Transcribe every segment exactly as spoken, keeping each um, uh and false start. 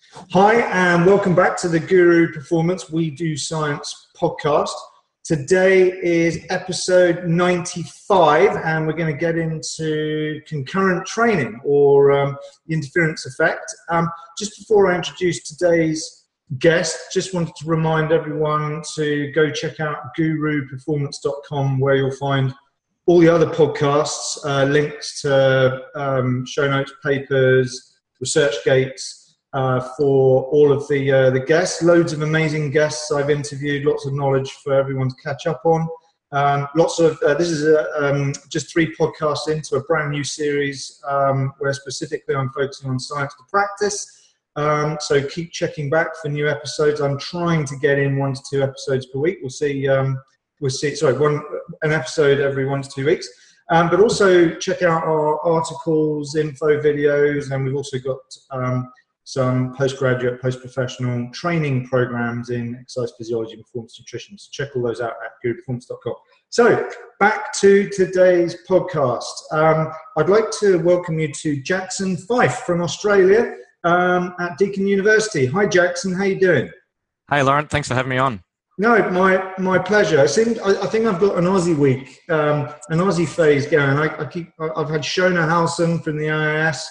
Hi, and welcome back to the Guru Performance We Do Science podcast. Today is episode ninety-five, and we're going to get into concurrent training or um, the interference effect. Um, just before I introduce today's guest, just wanted to remind everyone to go check out guru performance dot com, where you'll find all the other podcasts, uh, links to um, show notes, papers, ResearchGates, Uh, for all of the uh, the guests. Loads of amazing guests I've interviewed, lots of knowledge for everyone to catch up on. Um, lots of, uh, this is a, um, just three podcasts into a brand new series um, where specifically I'm focusing on science to practice. Um, so keep checking back for new episodes. I'm trying to get in one to two episodes per week. We'll see, um, we'll see, sorry, one an episode every one to two weeks. Um, but also check out our articles, info videos, and we've also got um, some postgraduate, post-professional training programs in exercise physiology and performance nutrition. So check all those out at guru performance dot com. So back to today's podcast. Um, I'd like to welcome you to Jackson Fife from Australia um, at Deakin University. Hi, Jackson. How you doing? Hey, Laurent. Thanks for having me on. No, my my pleasure. I think I, I think I've got an Aussie week, um, an Aussie phase going. I, I keep I've had Shona Halson from the I I S.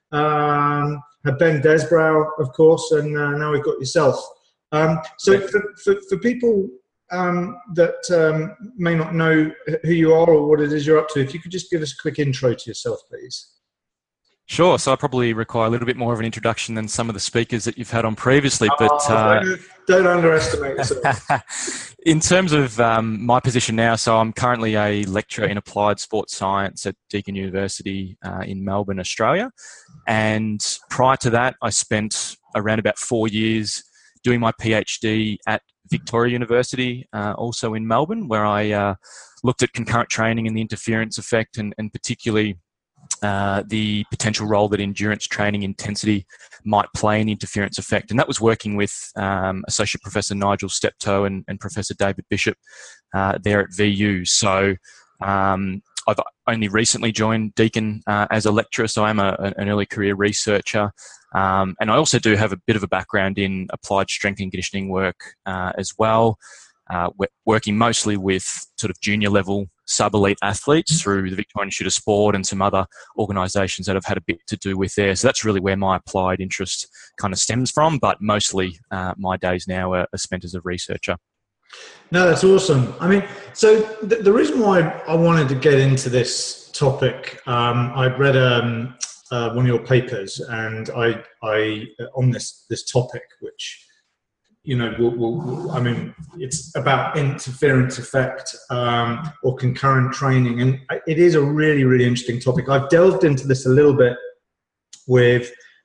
Um, had Ben Desbrow, of course, and uh, now we've got yourself. Um, so for, for, for people um, that um, may not know who you are or what it is you're up to, if you could just give us a quick intro to yourself, please. Sure. So I probably require a little bit more of an introduction than some of the speakers that you've had on previously. But oh, uh, don't, don't underestimate yourself. In terms of um, my position now, so I'm currently a lecturer in applied sports science at Deakin University uh, in Melbourne, Australia. And prior to that, I spent around about four years doing my PhD at Victoria University, uh, also in Melbourne, where I uh, looked at concurrent training and the interference effect, and, and particularly uh, the potential role that endurance training intensity might play in the interference effect. And that was working with um, Associate Professor Nigel Steptoe and, and Professor David Bishop uh, there at V U. So um, I've only recently joined Deakin uh, as a lecturer, so I'm a, an early career researcher. Um, and I also do have a bit of a background in applied strength and conditioning work uh, as well, uh, working mostly with sort of junior level sub-elite athletes through the Victorian Institute of Sport and some other organisations that have had a bit to do with there. So that's really where my applied interest kind of stems from, but mostly uh, my days now are, are spent as a researcher. No, that's awesome. I mean, so the, the reason why I wanted to get into this topic, um, I'd read um, uh, one of your papers, and I, I on this this topic, which you know, will, will, I mean, it's about interference effect um, or concurrent training, and it is a really, really interesting topic. I've delved into this a little bit with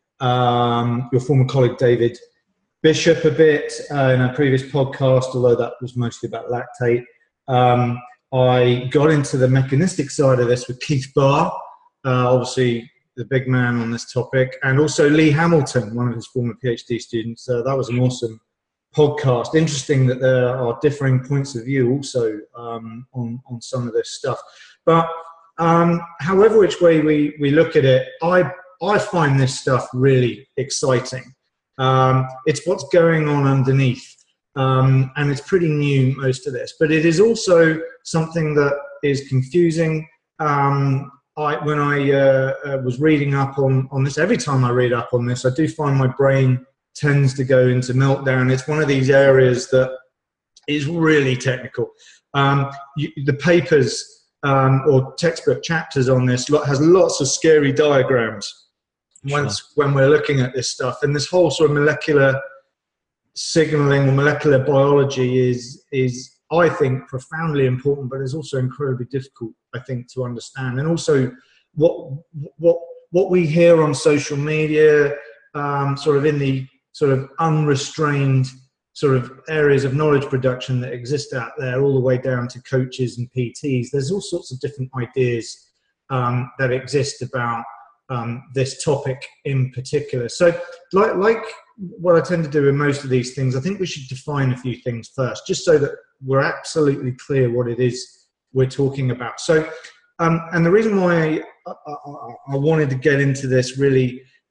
um, your former colleague David Bishop a bit uh, in a previous podcast, although that was mostly about lactate. Um, I got into the mechanistic side of this with Keith Barr, uh, obviously the big man on this topic, and also Lee Hamilton, one of his former PhD students. Uh, that was an awesome podcast. Interesting that there are differing points of view also um, on, on some of this stuff. But um, however which way we, we look at it, I, I find this stuff really exciting. Um, it's what's going on underneath, um, and it's pretty new, most of this, but it is also something that is confusing. Um, I, when I uh, uh, was reading up on, on this, every time I read up on this, I do find my brain tends to go into meltdown. It's one of these areas that is really technical. Um, you, the papers um, or textbook chapters on this lot has lots of scary diagrams. Once sure. When we're looking at this stuff, and this whole sort of molecular signaling or molecular biology is is I think profoundly important, but is also incredibly difficult, I think, to understand. And also what what what we hear on social media, um, sort of in the sort of unrestrained sort of areas of knowledge production that exist out there, all the way down to coaches and P Ts. There's all sorts of different ideas um, that exist about Um, this topic in particular. So like, like what I tend to do in most of these things, I think we should define a few things first, just so that we're absolutely clear what it is we're talking about. So, um, and the reason why I, I, I wanted to get into this really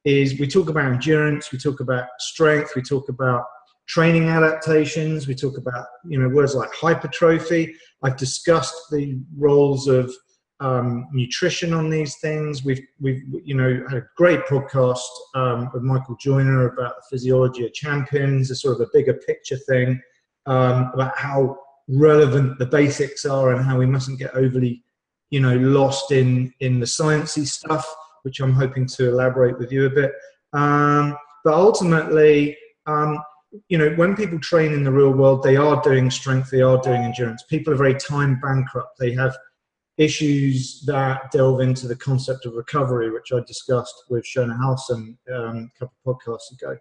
is we talk about endurance, we talk about strength, we talk about training adaptations, we talk about, you know, words like hypertrophy. I've discussed the roles of um, nutrition on these things. We've, we've, you know, had a great podcast um, with Michael Joyner about the physiology of champions, a sort of a bigger picture thing um, about how relevant the basics are and how we mustn't get overly, you know, lost in, in the sciencey stuff, which I'm hoping to elaborate with you a bit. Um, but ultimately, um, you know, when people train in the real world, they are doing strength, they are doing endurance. People are very time bankrupt. They have issues that delve into the concept of recovery, which I discussed with Shona Halson um, a couple of podcasts ago.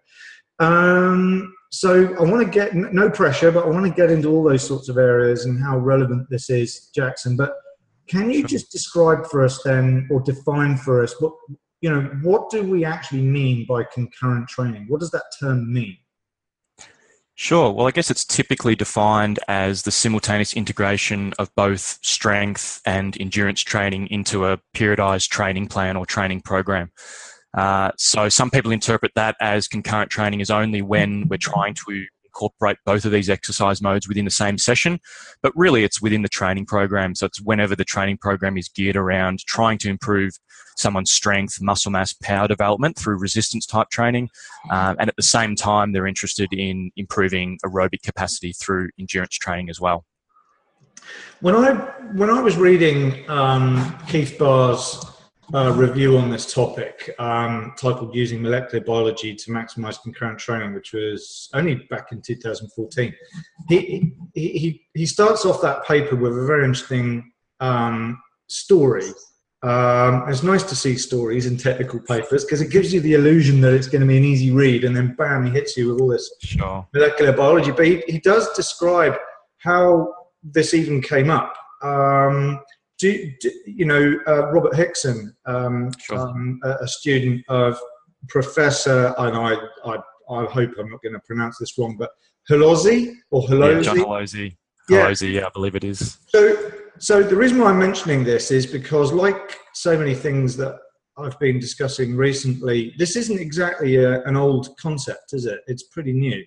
Um, so I want to get, no pressure, but I want to get into all those sorts of areas and how relevant this is, Jackson. But can you just describe for us then, or define for us, what, you know, what do we actually mean by concurrent training? What does that term mean? Sure. Well, I guess it's typically defined as the simultaneous integration of both strength and endurance training into a periodized training plan or training program. Uh, so some people interpret that as concurrent training is only when we're trying to incorporate both of these exercise modes within the same session, but really it's within the training program. So it's whenever the training program is geared around trying to improve someone's strength, muscle mass, power development through resistance type training. Um, and at the same time, they're interested in improving aerobic capacity through endurance training as well. When I, when I was reading um, Keith Barr's uh, review on this topic, um, titled Using Molecular Biology to Maximize Concurrent Training, which was only back in two thousand fourteen, he, he, he, he starts off that paper with a very interesting um, story. Um, it's nice to see stories in technical papers because it gives you the illusion that it's going to be an easy read, and then bam, he hits you with all this sure. molecular biology. But he, he does describe how this even came up. Um, do, do you know uh, Robert Hickson, um, sure. um, a, a student of Professor, and I, I, I hope I'm not going to pronounce this wrong, but Halozzi or Halozzi? Yeah, John Halozzi. Yeah. Halozzi, yeah, I believe it is. So, so the reason why I'm mentioning this is because, like so many things that I've been discussing recently, this isn't exactly a, an old concept, is it? It's pretty new.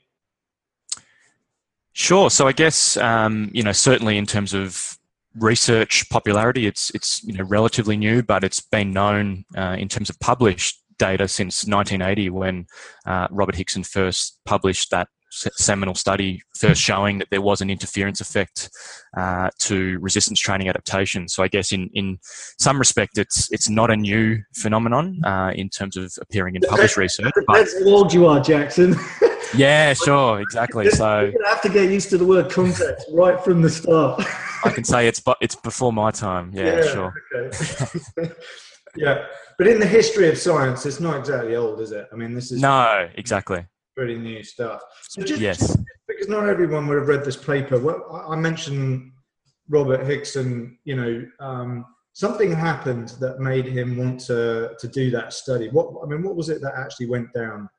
Sure. So I guess, um, you know, certainly in terms of research popularity, it's, it's you know, relatively new, but it's been known uh, in terms of published data since nineteen eighty when uh, Robert Hickson first published that seminal study first showing that there was an interference effect uh, to resistance training adaptation. So I guess in, in some respect, it's it's not a new phenomenon uh, in terms of appearing in published research. But that's how old you are, Jackson. Yeah, sure, exactly. So you have to get used to the word context right from the start. I can say it's it's before my time. Yeah, yeah sure. Okay. Yeah, but in the history of science, it's not exactly old, is it? I mean, this is no, exactly. Pretty new stuff. So just, yes. just because not everyone would have read this paper. Well, I mentioned Robert Hickson. You know, um, something happened that made him want to to do that study. What I mean, what was it that actually went down?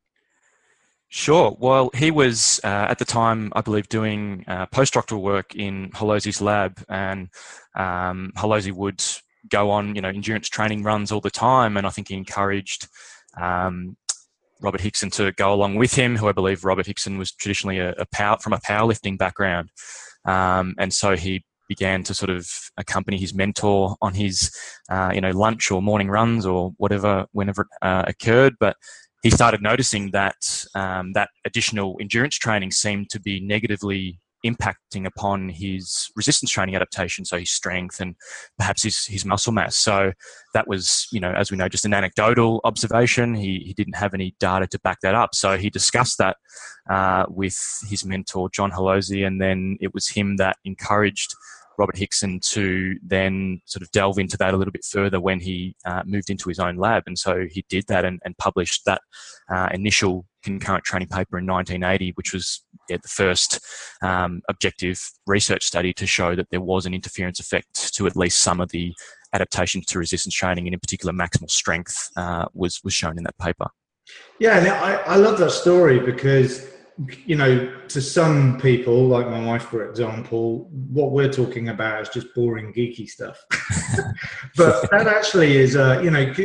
Sure. Well, he was uh, at the time, I believe, doing uh, postdoctoral work in Halozzi's lab, and um, Halozzi would go on, you know, endurance training runs all the time, and I think he encouraged um, Robert Hickson to go along with him, who I believe Robert Hickson was traditionally a, a power from a powerlifting background, um, and so he began to sort of accompany his mentor on his, uh, you know, lunch or morning runs or whatever, whenever it uh, occurred, but he started noticing that um, that additional endurance training seemed to be negatively impacting upon his resistance training adaptation, so his strength and perhaps his, his muscle mass. So that was, you know, as we know, just an anecdotal observation. He, he didn't have any data to back that up. So he discussed that uh, with his mentor, John Halozzi, and then it was him that encouraged Robert Hickson to then sort of delve into that a little bit further when he uh, moved into his own lab. And so he did that and, and published that uh, initial concurrent training paper in nineteen eighty, which was yeah, the first um, objective research study to show that there was an interference effect to at least some of the adaptations to resistance training, and in particular maximal strength uh, was, was shown in that paper. Yeah, and I, I love that story because, you know, to some people, like my wife, for example, what we're talking about is just boring, geeky stuff. But that actually is, uh, you know, I,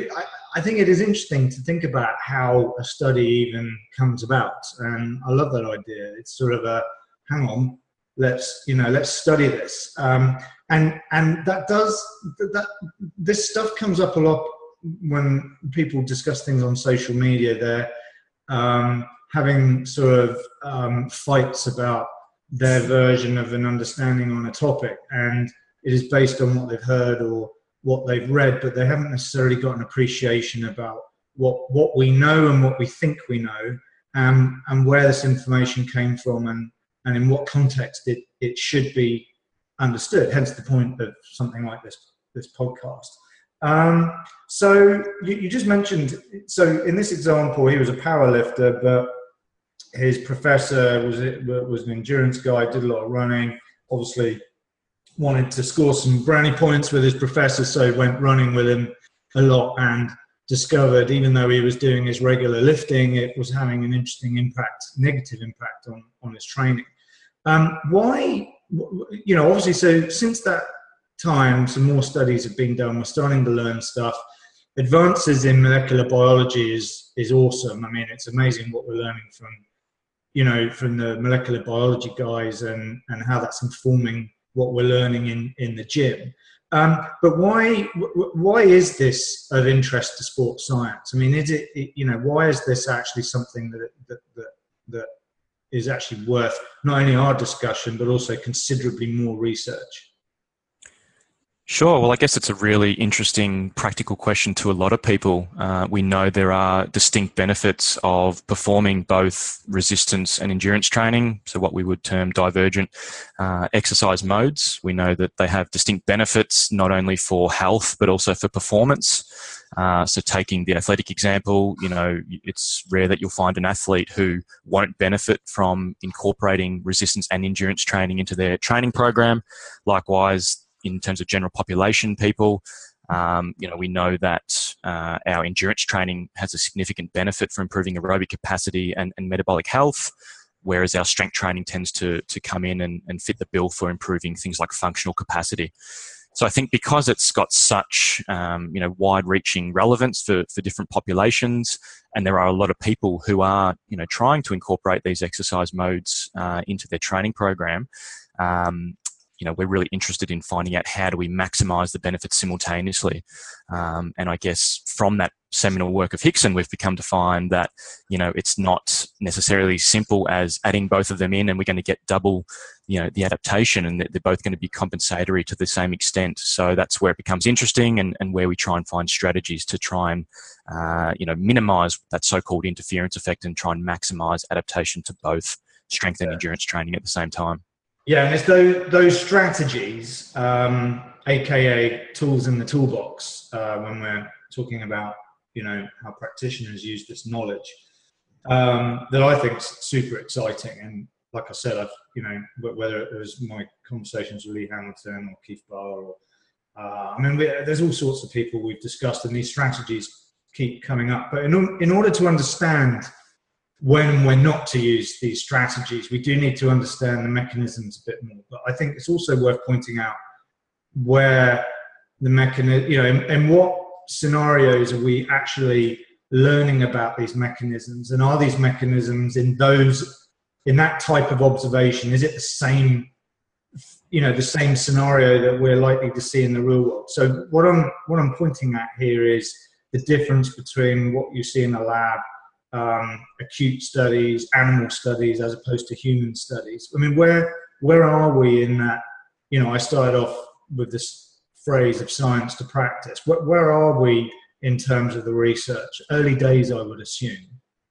I think it is interesting to think about how a study even comes about, and I love that idea. It's sort of a, hang on, let's you know, let's study this, um, and and that does that. This stuff comes up a lot when people discuss things on social media. They're um, having sort of um, fights about their version of an understanding on a topic, and it is based on what they've heard or what they've read, but they haven't necessarily got an appreciation about what what we know and what we think we know, um, and where this information came from, and, and in what context it, it should be understood. Hence the point of something like this this podcast. Um, so you, you just mentioned, so in this example, he was a power lifter, but his professor was was an endurance guy, did a lot of running, obviously wanted to score some brownie points with his professor, so went running with him a lot and discovered, even though he was doing his regular lifting, it was having an interesting impact, negative impact on, on his training. Um, why, you know, obviously, so since that time, some more studies have been done. We're starting to learn stuff. Advances in molecular biology is, is awesome. I mean, it's amazing what we're learning from, you know, from the molecular biology guys and, and how that's informing what we're learning in, in the gym. Um, but why why is this of interest to sports science? I mean, is it, it you know, why is this actually something that, that, that, that is actually worth not only our discussion, but also considerably more research? Sure. Well, I guess it's a really interesting practical question to a lot of people. Uh, we know there are distinct benefits of performing both resistance and endurance training, so what we would term divergent uh, exercise modes. We know that they have distinct benefits not only for health, but also for performance. Uh, so taking the athletic example, you know, it's rare that you'll find an athlete who won't benefit from incorporating resistance and endurance training into their training program. Likewise, in terms of general population people, um, you know, we know that uh, our endurance training has a significant benefit for improving aerobic capacity and, and metabolic health, whereas our strength training tends to, to come in and, and fit the bill for improving things like functional capacity. So I think because it's got such, um, you know, wide-reaching relevance for, for different populations, and there are a lot of people who are, you know, trying to incorporate these exercise modes uh, into their training program, um, you know, we're really interested in finding out how do we maximize the benefits simultaneously. Um, and I guess from that seminal work of Hickson, we've become to find that, you know, it's not necessarily simple as adding both of them in and we're going to get double, you know, the adaptation, and they're both going to be compensatory to the same extent. So that's where it becomes interesting, and, and where we try and find strategies to try and, uh, you know, minimize that so-called interference effect and try and maximize adaptation to both strength and endurance training at the same time. Yeah, and it's those, those strategies, um, aka tools in the toolbox, uh, when we're talking about, you know, how practitioners use this knowledge, um, that I think is super exciting. And like I said, I've, you know, whether it was my conversations with Lee Hamilton or Keith Barr, or uh, I mean, we, there's all sorts of people we've discussed, and these strategies keep coming up. But in, in order to understand when we're not to use these strategies, we do need to understand the mechanisms a bit more. But I think it's also worth pointing out where the mechanism, you know, in, in what scenarios are we actually learning about these mechanisms, and are these mechanisms in those, in that type of observation, is it the same, you know, the same scenario that we're likely to see in the real world? So what I'm, what I'm pointing at here is the difference between what you see in the lab, um, acute studies, animal studies, as opposed to human studies. I mean, where where are we in that? You know, I started off with this phrase of science to practice. Where, where are we in terms of the research? Early days, I would assume.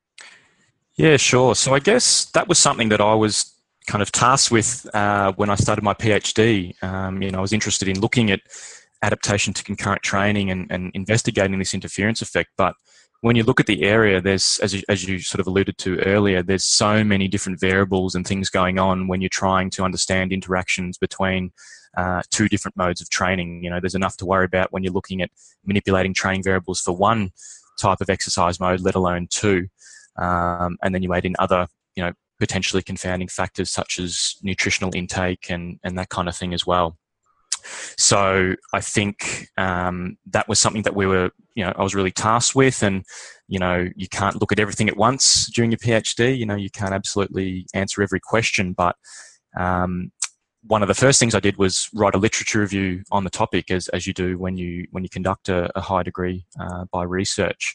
Yeah, sure. So I guess that was something that I was kind of tasked with uh, when I started my PhD. Um, you know, I was interested in looking at adaptation to concurrent training and, and investigating this interference effect, but when you look at the area, there's, as you, as you sort of alluded to earlier, there's so many different variables and things going on when you're trying to understand interactions between uh, two different modes of training. You know, there's enough to worry about when you're looking at manipulating training variables for one type of exercise mode, let alone two. Um, and then you add in other, you know, potentially confounding factors such as nutritional intake and, and that kind of thing as well. So I think um, that was something that we were, you know, I was really tasked with. And, you know, you can't look at everything at once during your PhD. You know, you can't absolutely answer every question. But um, one of the first things I did was write a literature review on the topic, as as you do when you when you conduct a, a high degree uh, by research.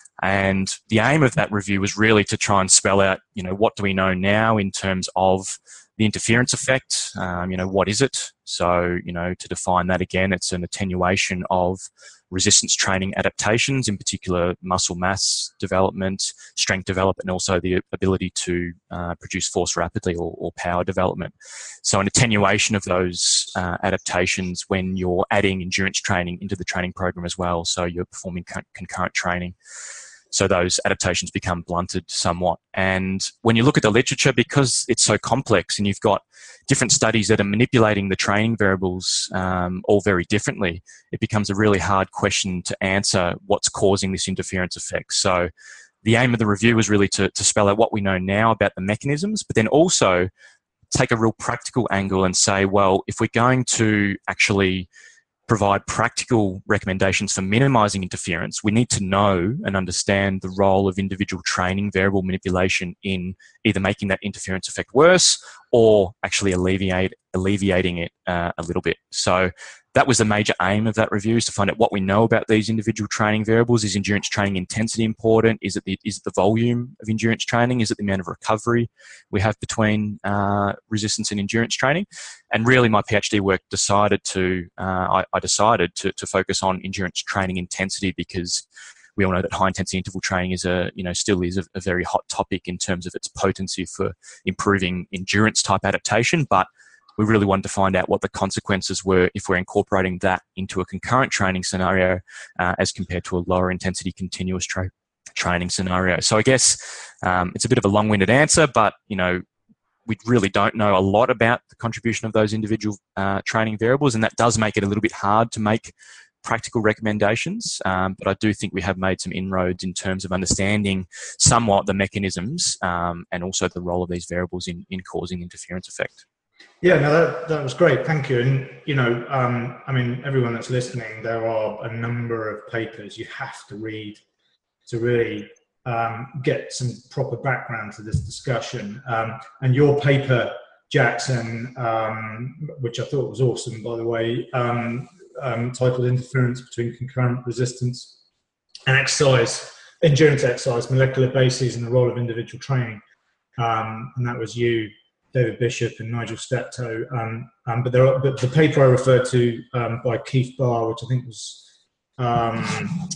And the aim of that review was really to try and spell out, you know, what do we know now in terms of the interference effect? Um, you know, what is it? So, you know, to define that again, it's an attenuation of resistance training adaptations, in particular muscle mass development, strength development, and also the ability to uh, produce force rapidly, or, or power development. So an attenuation of those uh, adaptations when you're adding endurance training into the training program as well. So you're performing con- concurrent training. So those adaptations become blunted somewhat. And when you look at the literature, because it's so complex and you've got different studies that are manipulating the training variables um, all very differently, it becomes a really hard question to answer what's causing this interference effect. So the aim of the review was really to, to spell out what we know now about the mechanisms, but then also take a real practical angle and say, well, if we're going to actually provide practical recommendations for minimizing interference, we need to know and understand the role of individual training variable manipulation in either making that interference effect worse or actually alleviate alleviating it uh, a little bit. So that was the major aim of that review, is to find out what we know about these individual training variables. Is endurance training intensity important? Is it the, is it the volume of endurance training? Is it the amount of recovery we have between uh, resistance and endurance training? And really, my PhD work decided to, uh, I, I decided to, to focus on endurance training intensity, because we all know that high intensity interval training is a, you know, still is a, a very hot topic in terms of its potency for improving endurance type adaptation. But we really wanted to find out what the consequences were if we're incorporating that into a concurrent training scenario uh, as compared to a lower intensity continuous tra- training scenario. So I guess um, it's a bit of a long-winded answer, but, you know, we really don't know a lot about the contribution of those individual uh, training variables, and that does make it a little bit hard to make practical recommendations. Um, but I do think we have made some inroads in terms of understanding somewhat the mechanisms um, and also the role of these variables in, in causing interference effect. Yeah, no, that, that was great. Thank you. And, you know, um, I mean, everyone that's listening, there are a number of papers you have to read to really um, get some proper background to this discussion. Um, and your paper, Jackson, um, which I thought was awesome, by the way, um, um, titled Interference Between Concurrent Resistance and Exercise, Endurance Exercise, Molecular Bases and the Role of Individual Training. Um, and that was you, David Bishop and Nigel Steptoe. Um, um, but, there are, but the paper I referred to um, by Keith Barr, which I think was um,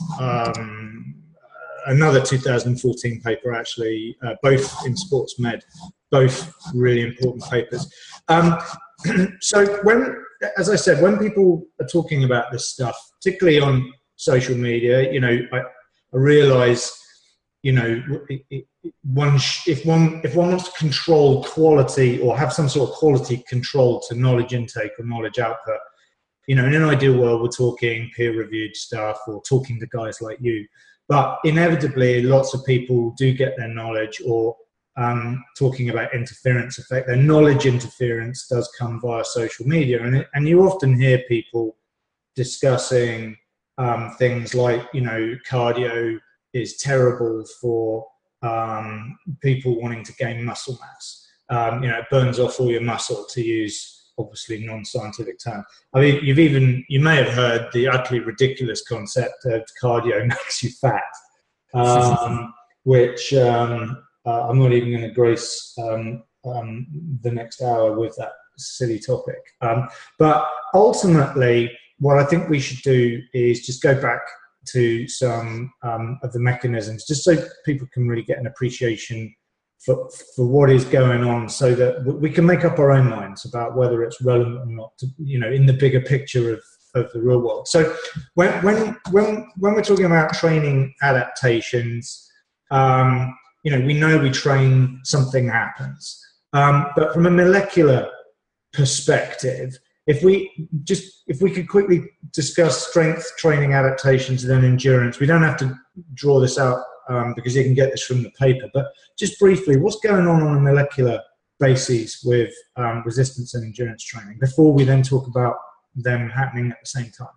um, another two thousand fourteen paper, actually, uh, both in Sports Med, both really important papers. Um, so when, as I said, when people are talking about this stuff, particularly on social media, you know, I, I realise, you know, it, it, one sh- if one if one wants to control quality or have some sort of quality control to knowledge intake or knowledge output, you know, in an ideal world, we're talking peer-reviewed stuff or talking to guys like you. But inevitably, lots of people do get their knowledge, or um, talking about interference effect, their knowledge interference does come via social media. And, it, and you often hear people discussing um, things like, you know, cardio is terrible for um, people wanting to gain muscle mass. Um, you know, it burns off all your muscle, to use obviously non-scientific term. I mean, you've even, you may have heard the utterly ridiculous concept of cardio makes you fat, um, which um, uh, I'm not even going to grace um, um, the next hour with that silly topic. Um, but ultimately, what I think we should do is just go back to some um, of the mechanisms, just so people can really get an appreciation for, for what is going on, so that we can make up our own minds about whether it's relevant or not, to, you know, in the bigger picture of, of the real world. So when, when, when, when we're talking about training adaptations, um, you know, we know we train, something happens. Um, but from a molecular perspective, if we just, if we could quickly discuss strength training adaptations and then endurance, we don't have to draw this out um, because you can get this from the paper, but just briefly, what's going on on a molecular basis with um, resistance and endurance training before we then talk about them happening at the same time?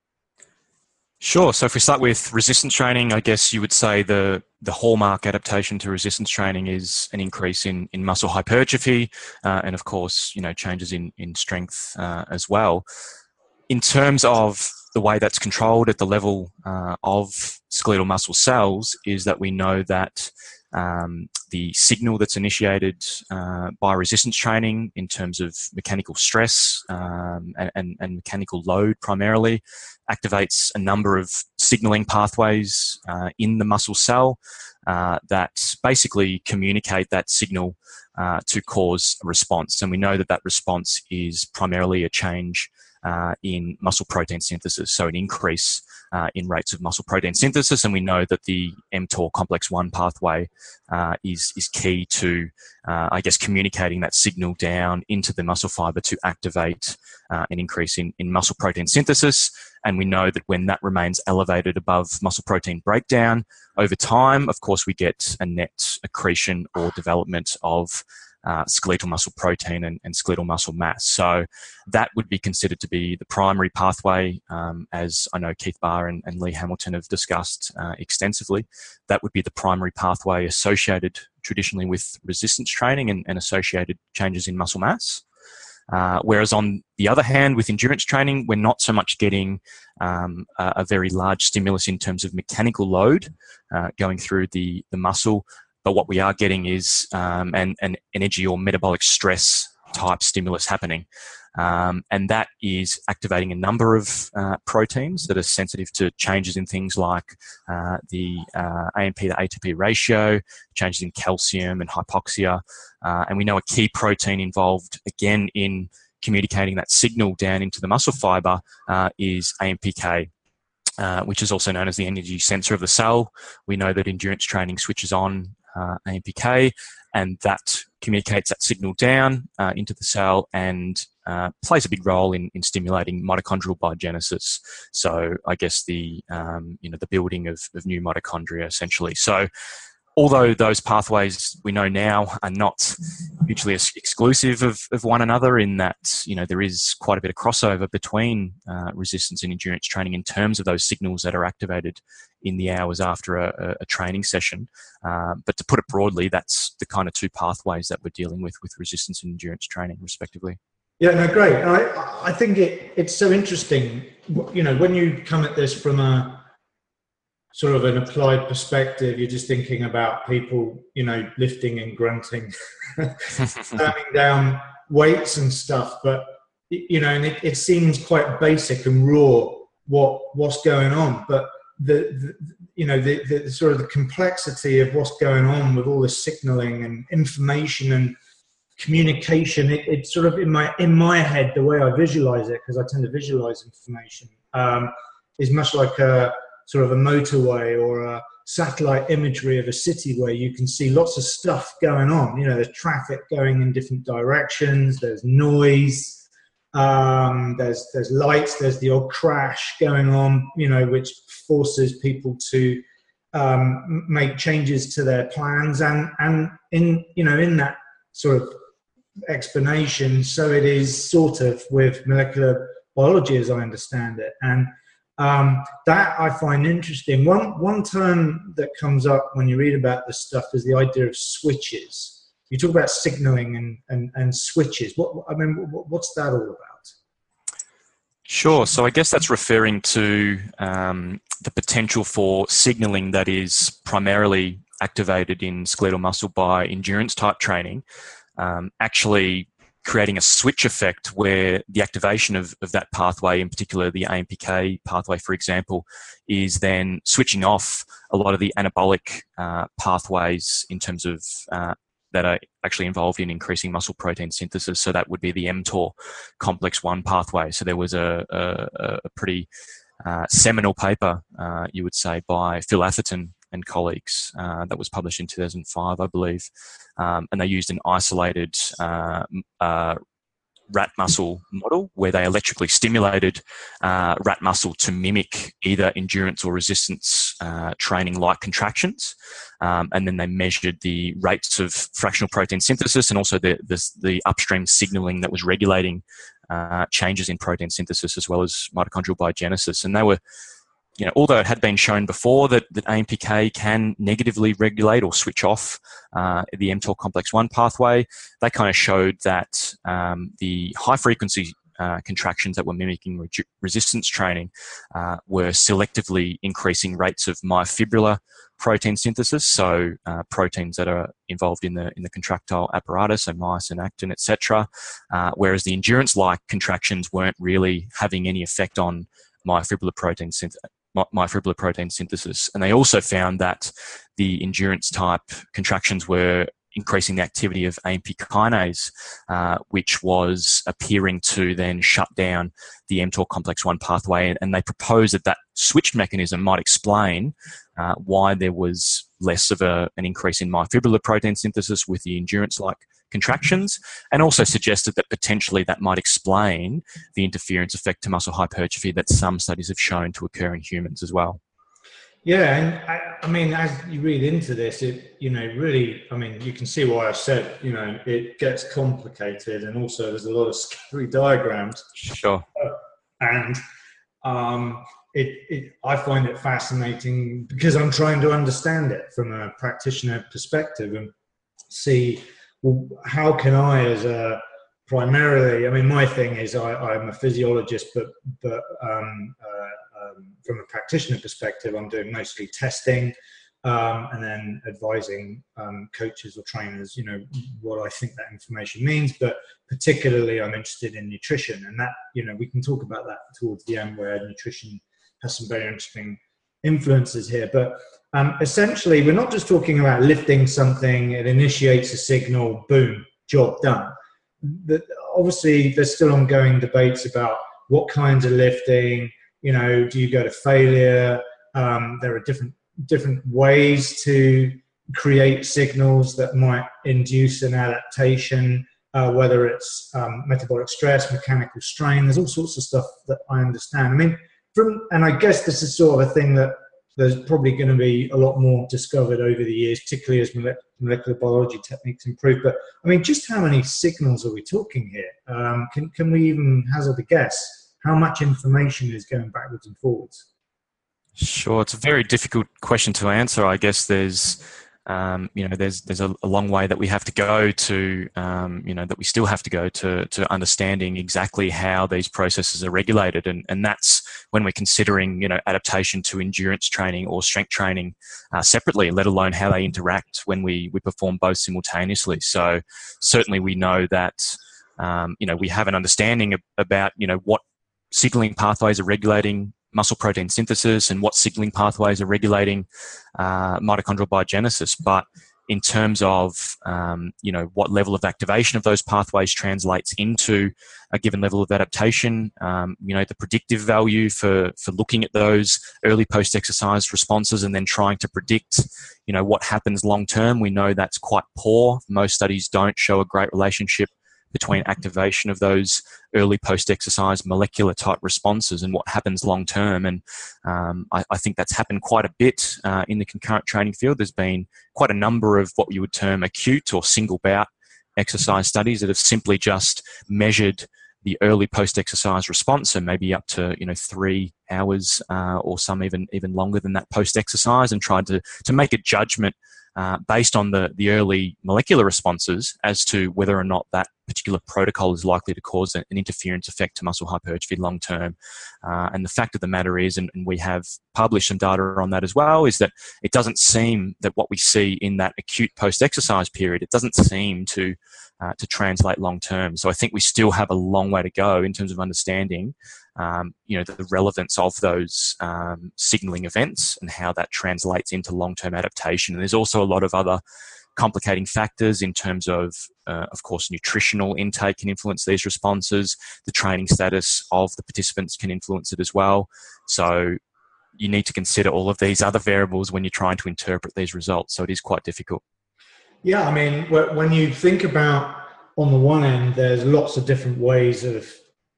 Sure. So if we start with resistance training, I guess you would say the, the hallmark adaptation to resistance training is an increase in, in muscle hypertrophy uh, and, of course, you know, changes in, in strength uh, as well. In terms of the way that's controlled at the level uh, of skeletal muscle cells is that we know that um, the signal that's initiated uh, by resistance training in terms of mechanical stress um, and, and, and mechanical load primarily activates a number of signaling pathways uh, in the muscle cell uh, that basically communicate that signal uh, to cause a response. And we know that that response is primarily a change uh, in muscle protein synthesis, so an increase uh, in rates of muscle protein synthesis. And we know that the mTOR complex one pathway uh, is, is key to, uh, I guess, communicating that signal down into the muscle fiber to activate uh, an increase in, in muscle protein synthesis. And we know that when that remains elevated above muscle protein breakdown over time, of course, we get a net accretion or development of uh, skeletal muscle protein and, and skeletal muscle mass. So that would be considered to be the primary pathway, um, as I know Keith Barr and, and Lee Hamilton have discussed uh, extensively. That would be the primary pathway associated traditionally with resistance training and, and associated changes in muscle mass. Uh, whereas on the other hand, with endurance training, we're not so much getting um, a, a very large stimulus in terms of mechanical load uh, going through the, the muscle, but what we are getting is um, an, an energy or metabolic stress type stimulus happening. Um, and that is activating a number of uh, proteins that are sensitive to changes in things like uh, the uh, A M P to A T P ratio, changes in calcium and hypoxia. Uh, and we know a key protein involved, again, in communicating that signal down into the muscle fiber uh, is A M P K, uh, which is also known as the energy sensor of the cell. We know that endurance training switches on uh, A M P K, and that communicates that signal down uh, into the cell and uh, plays a big role in, in stimulating mitochondrial biogenesis. So I guess the um, you know the building of, of new mitochondria essentially. So although those pathways we know now are not mutually exclusive of, of one another, in that you know there is quite a bit of crossover between uh, resistance and endurance training in terms of those signals that are activated in the hours after a, a training session. Uh, but to put it broadly, that's the kind of two pathways that we're dealing with with resistance and endurance training, respectively. Yeah, no, great. I I think it it's so interesting. You know, when you come at this from a sort of an applied perspective, you're just thinking about people, you know, lifting and grunting, turning down weights and stuff. But, you know, and it, it seems quite basic and raw what what's going on. But, the, the you know, the, the sort of the complexity of what's going on with all the signaling and information and communication, it, it's sort of in my, in my head, the way I visualize it, because I tend to visualize information, um, is much like a sort of a motorway or a satellite imagery of a city where you can see lots of stuff going on. You know, there's traffic going in different directions, there's noise, um, there's there's lights, there's the odd crash going on, you know, which forces people to um, make changes to their plans. And, and in, you know, in that sort of explanation, so it is sort of with molecular biology as I understand it. And Um, that I find interesting. One one term that comes up when you read about this stuff is the idea of switches. You talk about signaling and, and, and switches. What I mean, what's that all about? Sure. So I guess that's referring to um, the potential for signaling that is primarily activated in skeletal muscle by endurance type training, um, actually creating a switch effect where the activation of, of that pathway, in particular the A M P K pathway, for example, is then switching off a lot of the anabolic uh, pathways in terms of uh, that are actually involved in increasing muscle protein synthesis. So that would be the mTOR complex one pathway. So there was a, a, a pretty uh, seminal paper, uh, you would say, by Phil Atherton and colleagues uh, that was published in two thousand five, I believe. Um, and they used an isolated uh, uh, rat muscle model where they electrically stimulated uh, rat muscle to mimic either endurance or resistance uh, training like contractions. Um, and then they measured the rates of fractional protein synthesis and also the, the, the upstream signaling that was regulating uh, changes in protein synthesis as well as mitochondrial biogenesis. And they were, you know, although it had been shown before that, that A M P K can negatively regulate or switch off uh, the mTOR complex one pathway, they kind of showed that um, the high frequency uh, contractions that were mimicking re- resistance training uh, were selectively increasing rates of myofibrillar protein synthesis, so uh, proteins that are involved in the in the contractile apparatus, so myosin, actin, et cetera. Uh, whereas the endurance-like contractions weren't really having any effect on myofibrillar protein synthesis. myofibrillar protein synthesis. And they also found that the endurance type contractions were increasing the activity of A M P kinase, uh, which was appearing to then shut down the mTOR complex one pathway. And they proposed that that switched mechanism might explain uh, why there was less of a, an increase in myofibrillar protein synthesis with the endurance-like contractions, and also suggested that potentially that might explain the interference effect to muscle hypertrophy that some studies have shown to occur in humans as well. Yeah, and I, I mean, as you read into this, it, you know, really, I mean, you can see why I said, you know, it gets complicated, and also there's a lot of scary diagrams. Sure. And um, it, it, I find it fascinating because I'm trying to understand it from a practitioner perspective and see, well, how can I, as a primarily, I mean, my thing is I, I'm a physiologist, but but um, uh, um, from a practitioner perspective, I'm doing mostly testing um, and then advising um, coaches or trainers, you know, what I think that information means. But particularly, I'm interested in nutrition, and that, you know, we can talk about that towards the end, where nutrition has some very interesting influences here. But um, essentially, we're not just talking about lifting something, it initiates a signal, boom, job done. But obviously, there's still ongoing debates about what kinds of lifting, you know, do you go to failure? Um, there are different different ways to create signals that might induce an adaptation, uh, whether it's um, metabolic stress, mechanical strain. There's all sorts of stuff that I understand. I mean, from, and I guess this is sort of a thing that there's probably going to be a lot more discovered over the years, particularly as molecular biology techniques improve. But I mean, just how many signals are we talking here? Um, can, can we even hazard a guess how much information is going backwards and forwards? Sure, it's a very difficult question to answer. I guess there's, um, you know, there's there's a, a long way that we have to go to, um, you know, that we still have to go to to understanding exactly how these processes are regulated, and and that's when we're considering, you know, adaptation to endurance training or strength training uh, separately, let alone how they interact when we we perform both simultaneously. So certainly we know that, um, you know, we have an understanding of, about, you know, what signaling pathways are regulating muscle protein synthesis and what signaling pathways are regulating uh, mitochondrial biogenesis. But in terms of, um, you know, what level of activation of those pathways translates into a given level of adaptation, um, you know, the predictive value for, for looking at those early post-exercise responses and then trying to predict, you know, what happens long-term, we know that's quite poor. Most studies don't show a great relationship between activation of those early post-exercise molecular type responses and what happens long term. And um, I, I think that's happened quite a bit uh, in the concurrent training field. There's been quite a number of what you would term acute or single bout exercise studies that have simply just measured the early post-exercise response, so maybe up to, you know, three hours uh, or some even even longer than that post-exercise, and tried to to make a judgment uh, based on the the early molecular responses as to whether or not that particular protocol is likely to cause an interference effect to muscle hypertrophy long term. Uh, and the fact of the matter is, and, and we have published some data on that as well, is that it doesn't seem that what we see in that acute post-exercise period, it doesn't seem to uh, to translate long term. So I think we still have a long way to go in terms of understanding, um, you know, the, the relevance of those um, signaling events and how that translates into long-term adaptation. And there's also a lot of other complicating factors in terms of, uh, of course, nutritional intake can influence these responses. The training status of the participants can influence it as well. So you need to consider all of these other variables when you're trying to interpret these results. So it is quite difficult. Yeah, I mean, when you think about, on the one end, there's lots of different ways of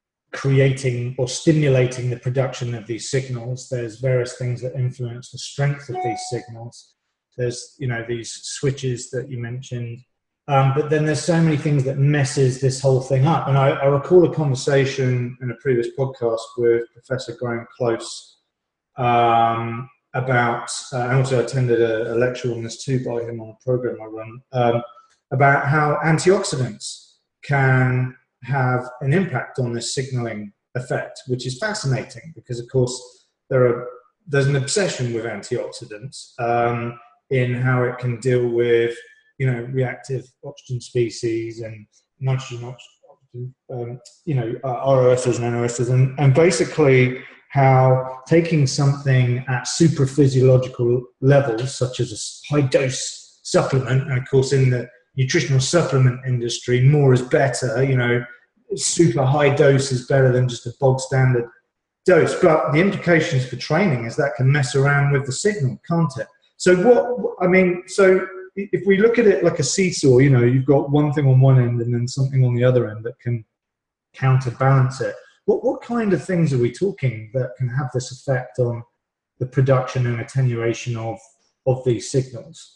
creating or stimulating the production of these signals. There's various things that influence the strength of these signals. There's, you know, these switches that you mentioned. Um, but then there's so many things that messes this whole thing up. And I, I recall a conversation in a previous podcast with Professor Graham Close um, about, uh, I also attended a, a lecture on this too by him on a program I run, um, about how antioxidants can have an impact on this signaling effect, which is fascinating because, of course, there are there's an obsession with antioxidants um, in how it can deal with, you know, reactive oxygen species and nitrogen oxygen, um, you know, uh, R O S's and N O S's, and, and basically how taking something at supraphysiological levels, such as a high dose supplement, and of course in the nutritional supplement industry, more is better, you know, super high dose is better than just a bog standard dose. But the implications for training is that can mess around with the signal, can't it? So what, I mean, so if we look at it like a seesaw, you know, you've got one thing on one end and then something on the other end that can counterbalance it. What, what kind of things are we talking that can have this effect on the production and attenuation of, of these signals?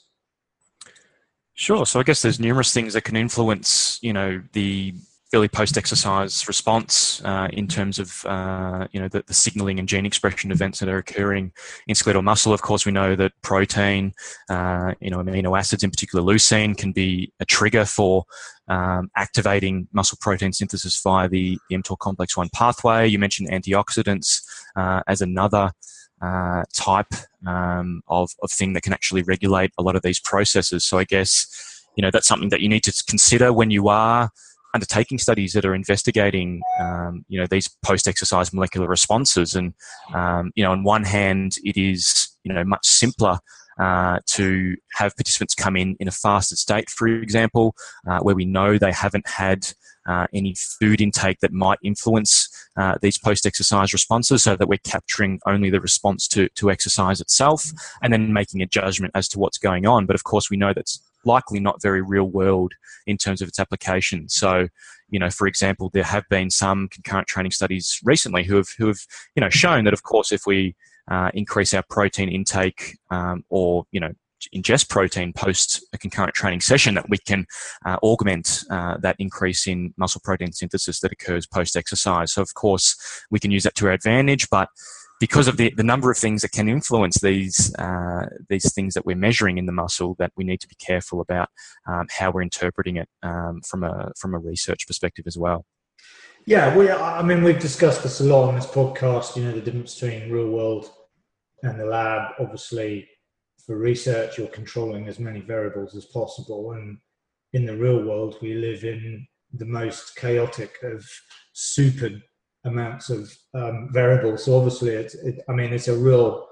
Sure. So I guess there's numerous things that can influence, you know, the early post-exercise response uh, in terms of, uh, you know, the, the signaling and gene expression events that are occurring in skeletal muscle. Of course, we know that protein, uh, you know, amino acids, in particular leucine, can be a trigger for um, activating muscle protein synthesis via the, the mTOR complex one pathway. You mentioned antioxidants uh, as another uh, type um, of, of thing that can actually regulate a lot of these processes. So I guess, you know, that's something that you need to consider when you are undertaking studies that are investigating, um, you know, these post-exercise molecular responses. And, um, you know, on one hand, it is, you know, much simpler uh, to have participants come in in a fasted state, for example, uh, where we know they haven't had uh, any food intake that might influence uh, these post-exercise responses, so that we're capturing only the response to, to exercise itself and then making a judgment as to what's going on. But of course, we know that's likely not very real world in terms of its application. So, you know, for example, there have been some concurrent training studies recently who have, who have, you know, shown that, of course, if we uh, increase our protein intake um, or, you know, ingest protein post a concurrent training session, that we can uh, augment uh, that increase in muscle protein synthesis that occurs post-exercise. So, of course, we can use that to our advantage, but because of the, the number of things that can influence these uh, these things that we're measuring in the muscle, that we need to be careful about um, how we're interpreting it um, from a from a research perspective as well. Yeah, well, I mean, we've discussed this a lot on this podcast. You know, the difference between real world and the lab. Obviously, for research, you're controlling as many variables as possible, and in the real world, we live in the most chaotic of super amounts of um, variables. So obviously, it's, it, I mean, it's a real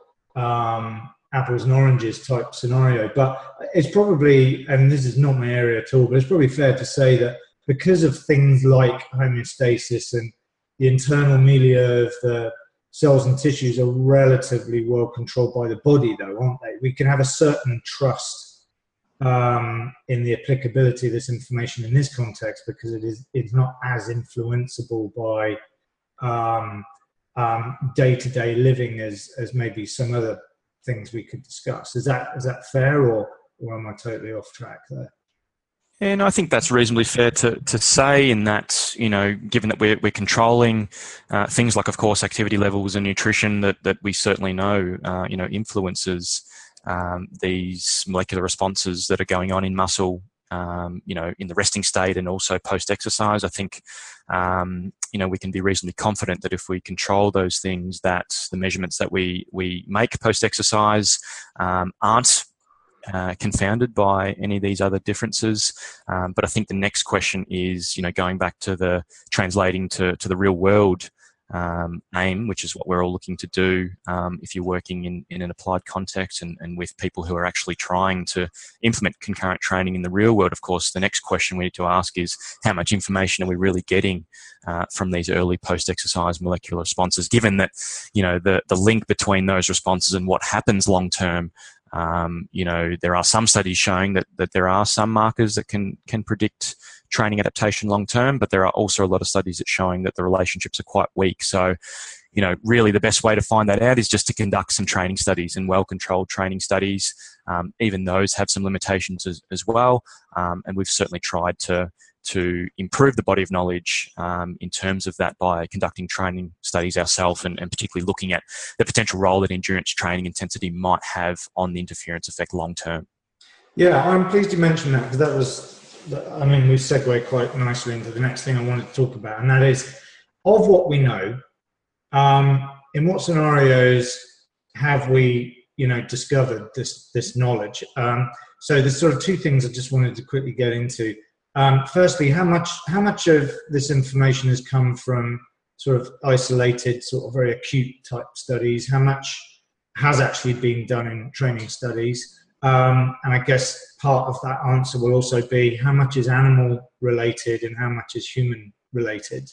um, apples and oranges type scenario. But it's probably, and this is not my area at all, but it's probably fair to say that because of things like homeostasis and the internal milieu of the cells and tissues are relatively well controlled by the body, though, aren't they? We can have a certain trust um, in the applicability of this information in this context, because it is it's not as influenceable by um, um, day-to-day living as, as maybe some other things we could discuss. Is that is that fair, or, or am I totally off track there? And I think that's reasonably fair to, to say, in that, you know, given that we're, we're controlling uh, things like, of course, activity levels and nutrition that, that we certainly know, uh, you know, influences um, these molecular responses that are going on in muscle, um, you know, in the resting state and also post-exercise. I think, um, you know, we can be reasonably confident that if we control those things, that the measurements that we, we make post-exercise um, aren't Uh, confounded by any of these other differences. Um, but I think the next question is, you know, going back to the translating to, to the real world um, aim, which is what we're all looking to do um, if you're working in, in an applied context and, and with people who are actually trying to implement concurrent training in the real world. Of course, the next question we need to ask is, how much information are we really getting uh, from these early post-exercise molecular responses, given that, you know, the, the link between those responses and what happens long-term. Um, you know, there are some studies showing that, that there are some markers that can, can predict training adaptation long term, but there are also a lot of studies that showing that the relationships are quite weak. So, you know, really the best way to find that out is just to conduct some training studies and well-controlled training studies Um, even those have some limitations as, as well. Um, and we've certainly tried to to improve the body of knowledge um, in terms of that by conducting training studies ourselves, and, and particularly looking at the potential role that endurance training intensity might have on the interference effect long term. Yeah, I'm pleased you mentioned that, because that was, I mean, we segue quite nicely into the next thing I wanted to talk about, and that is, of what we know, um, in what scenarios have we, you know, discovered this this knowledge? Um, so there's sort of two things I just wanted to quickly get into. Um, firstly, how much how much of this information has come from sort of isolated, sort of very acute type studies? How much has actually been done in training studies? Um, and I guess part of that answer will also be how much is animal related and how much is human related?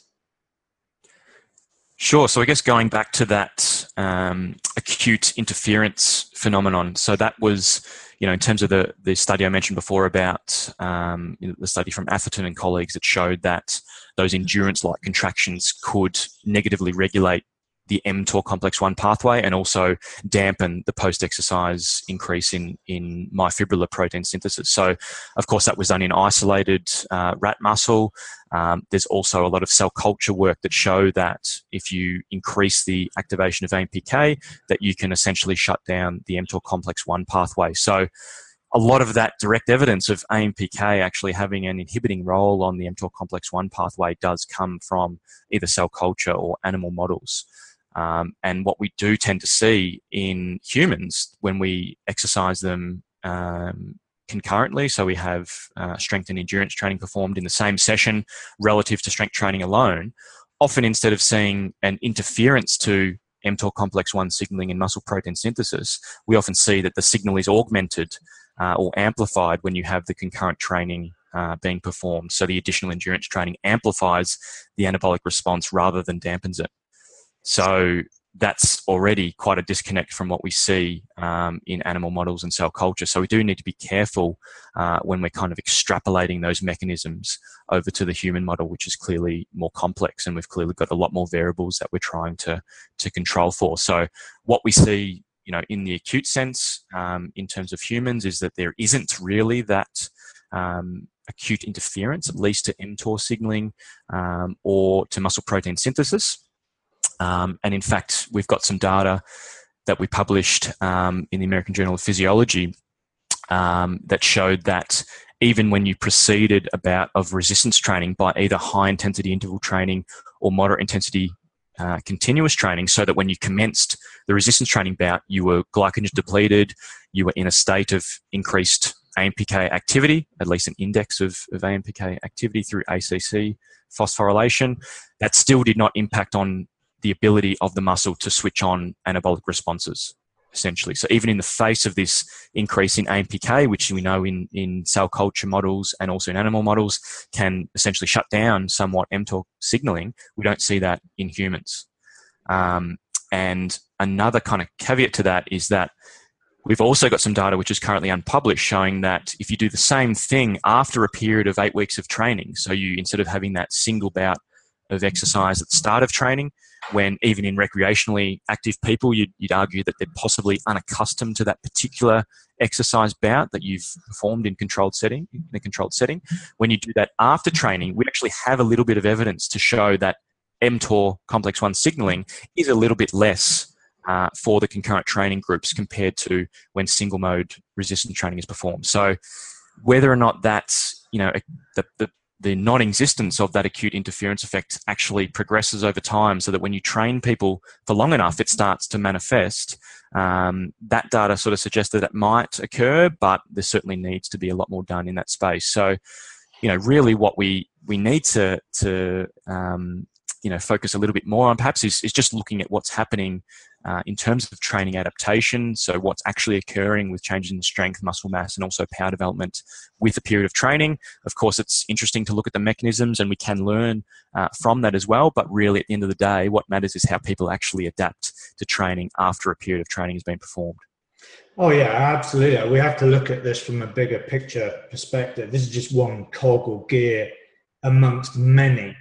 Sure. So I guess going back to that um, acute interference phenomenon, so that was, you know, in terms of the, the study I mentioned before about um, you know, the study from Atherton and colleagues that showed that those endurance-like contractions could negatively regulate the mTOR complex one pathway and also dampen the post-exercise increase in, in myofibrillar protein synthesis. So, of course, that was done in isolated uh, rat muscle. Um, there's also a lot of cell culture work that show that if you increase the activation of A M P K, that you can essentially shut down the mTOR complex one pathway. So a lot of that direct evidence of A M P K actually having an inhibiting role on the mTOR complex one pathway does come from either cell culture or animal models. Um, and what we do tend to see in humans when we exercise them um, concurrently, so we have uh, strength and endurance training performed in the same session relative to strength training alone, often instead of seeing an interference to mTOR complex one signaling in muscle protein synthesis, we often see that the signal is augmented uh, or amplified when you have the concurrent training uh, being performed. So the additional endurance training amplifies the anabolic response rather than dampens it. So that's already quite a disconnect from what we see um, in animal models and cell culture. So we do need to be careful uh, when we're kind of extrapolating those mechanisms over to the human model, which is clearly more complex, and we've clearly got a lot more variables that we're trying to to control for. So what we see, you know, in the acute sense, um, in terms of humans, is that there isn't really that um, acute interference, at least to mTOR signaling um, or to muscle protein synthesis. Um, and in fact, we've got some data that we published um, in the American Journal of Physiology um, that showed that even when you proceeded a bout of resistance training by either high intensity interval training or moderate intensity uh, continuous training, so that when you commenced the resistance training bout, you were glycogen depleted, you were in a state of increased A M P K activity, at least an index of, of A M P K activity through A C C phosphorylation, that still did not impact on the ability of the muscle to switch on anabolic responses, essentially. So even in the face of this increase in A M P K, which we know in, in cell culture models and also in animal models can essentially shut down somewhat mTOR signaling, we don't see that in humans. Um, and another kind of caveat to that is that we've also got some data which is currently unpublished showing that if you do the same thing after a period of eight weeks of training, so you, instead of having that single bout of exercise at the start of training, when even in recreationally active people, you'd, you'd argue that they're possibly unaccustomed to that particular exercise bout that you've performed in controlled setting, in a controlled setting. When you do that after training, we actually have a little bit of evidence to show that mTOR complex one signaling is a little bit less uh, for the concurrent training groups compared to when single mode resistance training is performed. So whether or not that's, you know, the, the the non-existence of that acute interference effect actually progresses over time, so that when you train people for long enough, it starts to manifest. Um, that data sort of suggests that it might occur, but there certainly needs to be a lot more done in that space. So, you know, really what we, we need to, to um, you know, focus a little bit more on perhaps is, is just looking at what's happening uh, in terms of training adaptation. So what's actually occurring with changes in strength, muscle mass, and also power development with a period of training. Of course, it's interesting to look at the mechanisms, and we can learn uh, from that as well. But really, at the end of the day, what matters is how people actually adapt to training after a period of training has been performed. Oh yeah, absolutely. We have to look at this from a bigger picture perspective. This is just one cog or gear amongst many.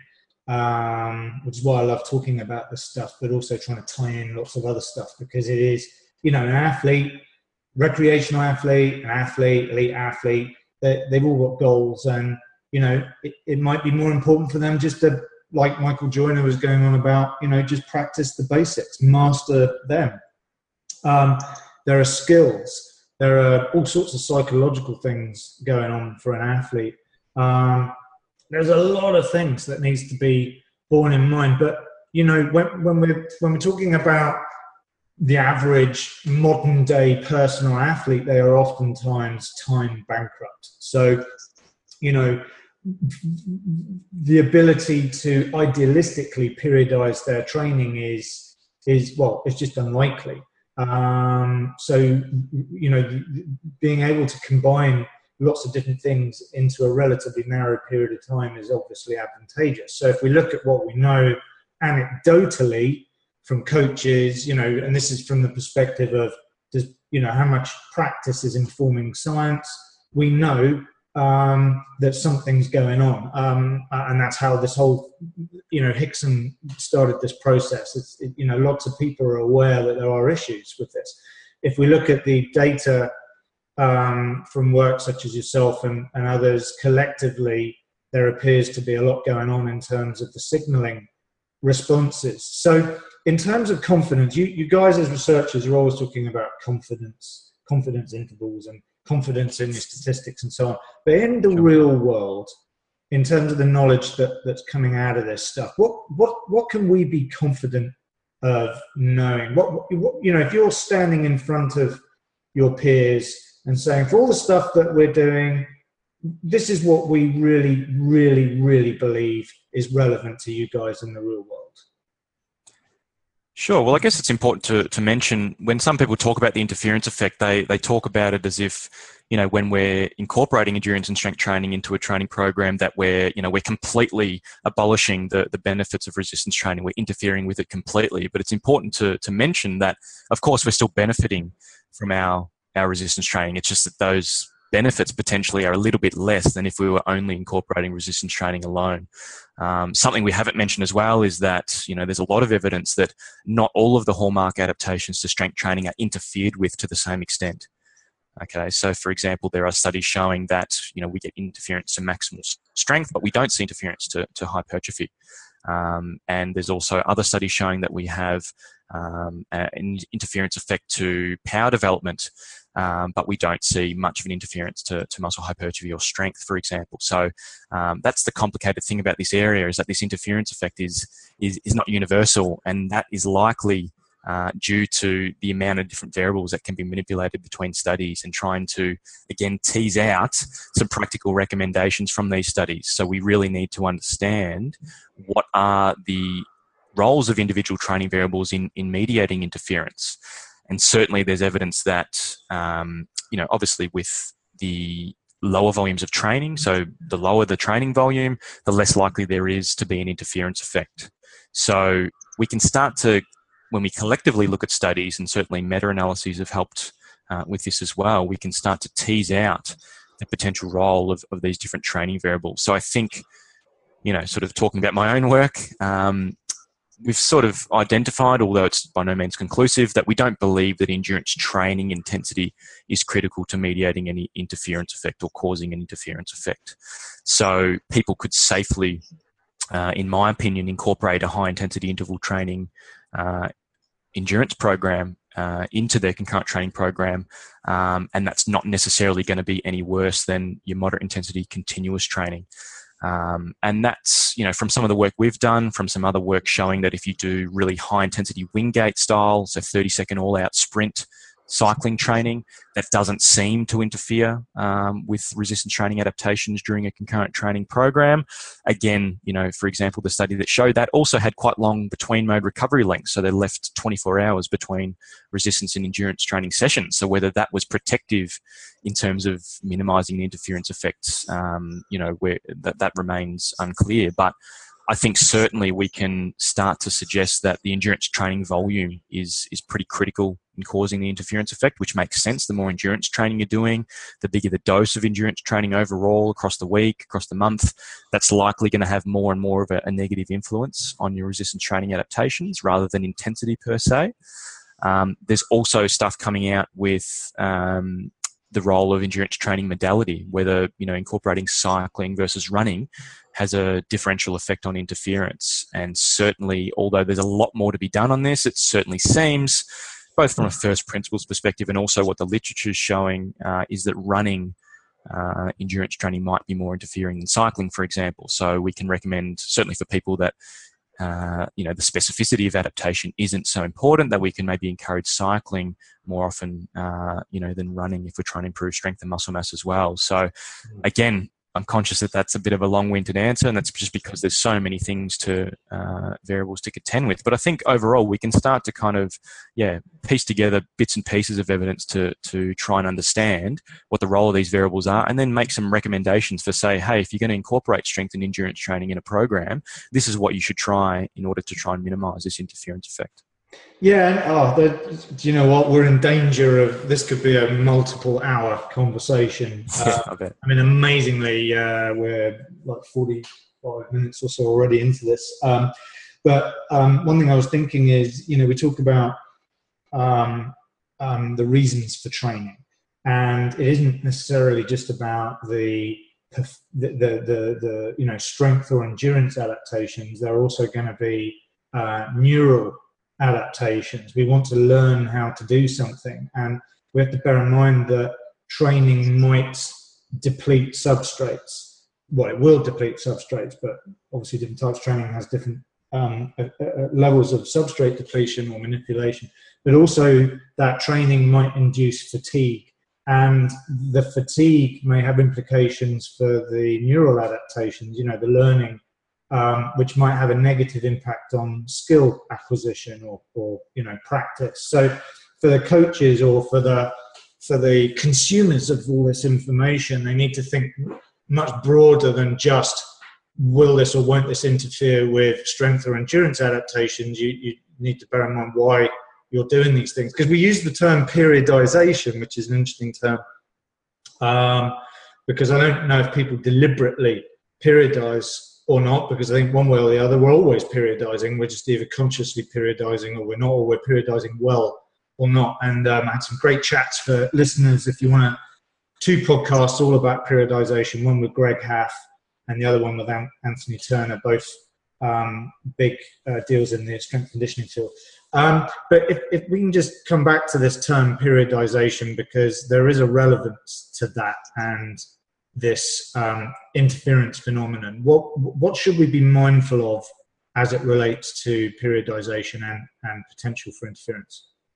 Um, which is why I love talking about this stuff, but also trying to tie in lots of other stuff, because it is, you know, an athlete, recreational athlete, an athlete, elite athlete, they, they've all got goals, and you know, it, it might be more important for them just to, like Michael Joyner was going on about, you know, just practice the basics, master them. Um, there are skills. There are all sorts of psychological things going on for an athlete. Um, there's a lot of things that needs to be borne in mind. But, you know, when, when, we're, when we're talking about the average modern day personal athlete, they are oftentimes time bankrupt. So, you know, the ability to idealistically periodize their training is, is well, it's just unlikely. Um, so, you know, being able to combine lots of different things into a relatively narrow period of time is obviously advantageous. So if we look at what we know anecdotally from coaches, you know, and this is from the perspective of, does, you know, how much practice is informing science, we know um, that something's going on. Um, and that's how this whole, you know, Hickson started this process. It's, it, you know, lots of people are aware that there are issues with this. If we look at the data um, from work such as yourself and, and others collectively, there appears to be a lot going on in terms of the signaling responses. So in terms of confidence, you, you guys as researchers are always talking about confidence, confidence intervals and confidence in your statistics and so on. But in the real world, in terms of the knowledge that, that's coming out of this stuff, what, what, what can we be confident of knowing? What, what, you know, if you're standing in front of your peers and saying, for all the stuff that we're doing, this is what we really, really, really believe is relevant to you guys in the real world. Sure. Well, I guess it's important to, to mention when some people talk about the interference effect, they, they talk about it as if, you know, when we're incorporating endurance and strength training into a training program that we're, you know, we're completely abolishing the, the benefits of resistance training. We're interfering with it completely. But it's important to, to mention that, of course, we're still benefiting from our, our resistance training. It's just that those benefits potentially are a little bit less than if we were only incorporating resistance training alone. Um, something we haven't mentioned as well is that, you know, there's a lot of evidence that not all of the hallmark adaptations to strength training are interfered with to the same extent. Okay, so for example, there are studies showing that, you know, we get interference to maximal strength, but we don't see interference to, to hypertrophy. Um, and there's also other studies showing that we have um, an interference effect to power development, um, but we don't see much of an interference to, to muscle hypertrophy or strength, for example. So um, that's the complicated thing about this area, is that this interference effect is, is, is not universal, and that is likely uh, due to the amount of different variables that can be manipulated between studies and trying to, again, tease out some practical recommendations from these studies. So we really need to understand what are the roles of individual training variables in, in mediating interference. And certainly there's evidence that, um, you know, obviously with the lower volumes of training, so the lower the training volume, the less likely there is to be an interference effect. So we can start to, when we collectively look at studies, and certainly meta-analyses have helped uh, with this as well, we can start to tease out the potential role of, of these different training variables. So I think, you know, sort of talking about my own work, um, we've sort of identified, although it's by no means conclusive, that we don't believe that endurance training intensity is critical to mediating any interference effect or causing an interference effect. So people could safely, uh, in my opinion, incorporate a high-intensity interval training uh, endurance program uh, into their concurrent training program, um, and that's not necessarily going to be any worse than your moderate-intensity continuous training. Um, and that's, you know, from some of the work we've done, from some other work showing that if you do really high intensity Wingate style, so thirty second all out sprint cycling training, that doesn't seem to interfere um, with resistance training adaptations during a concurrent training program. Again, you know, for example, the study that showed that also had quite long between mode recovery lengths. So they left twenty-four hours between resistance and endurance training sessions. So whether that was protective in terms of minimizing the interference effects, um, you know, where that, that remains unclear. But I think certainly we can start to suggest that the endurance training volume is, is pretty critical in causing the interference effect, which makes sense. The more endurance training you're doing, the bigger the dose of endurance training overall across the week, across the month, that's likely going to have more and more of a, a negative influence on your resistance training adaptations rather than intensity per se. Um, there's also stuff coming out with um, the role of endurance training modality, whether, you know, incorporating cycling versus running has a differential effect on interference. And certainly, although there's a lot more to be done on this, it certainly seems, both from a first principles perspective and also what the literature is showing, uh, is that running uh, endurance training might be more interfering than cycling, for example. So we can recommend, certainly for people that Uh, you know, the specificity of adaptation isn't so important, that we can maybe encourage cycling more often, uh, you know, than running if we're trying to improve strength and muscle mass as well. So again, I'm conscious that that's a bit of a long-winded answer, and that's just because there's so many things to uh, variables to contend with. But I think overall we can start to kind of, yeah, piece together bits and pieces of evidence to to try and understand what the role of these variables are, and then make some recommendations for, say, hey, if you're going to incorporate strength and endurance training in a program, this is what you should try in order to try and minimize this interference effect. Yeah, and oh, the, do you know what? We're in danger of this could be a multiple hour conversation. Yeah, uh, I bet. I mean, amazingly, uh, we're like forty-five minutes or so already into this. Um, but um, one thing I was thinking is, you know, we talk about um, um, the reasons for training, and it isn't necessarily just about the the the, the, the you know strength or endurance adaptations. There are also going to be uh, neural adaptations. We want to learn how to do something, and we have to bear in mind that training might deplete substrates. Well, it will deplete substrates, but obviously different types of training has different um, uh, uh, levels of substrate depletion or manipulation. But also that training might induce fatigue, and the fatigue may have implications for the neural adaptations, you know, the learning, Um, which might have a negative impact on skill acquisition or, or you know practice. So for the coaches or for the for the consumers of all this information, they need to think much broader than just will this or won't this interfere with strength or endurance adaptations. You, you need to bear in mind why you're doing these things, because we use the term periodization, which is an interesting term, um, because I don't know if people deliberately periodize or not, because I think one way or the other, we're always periodizing. We're just either consciously periodizing or we're not, or we're periodizing well or not. And um, I had some great chats for listeners. If you want to, two podcasts all about periodization, one with Greg Haff and the other one with Anthony Turner, both um, big uh, deals in the strength conditioning field. Um, but if, if we can just come back to this term periodization, because there is a relevance to that and this um, interference phenomenon. What what should we be mindful of as it relates to periodization and, and potential for interference?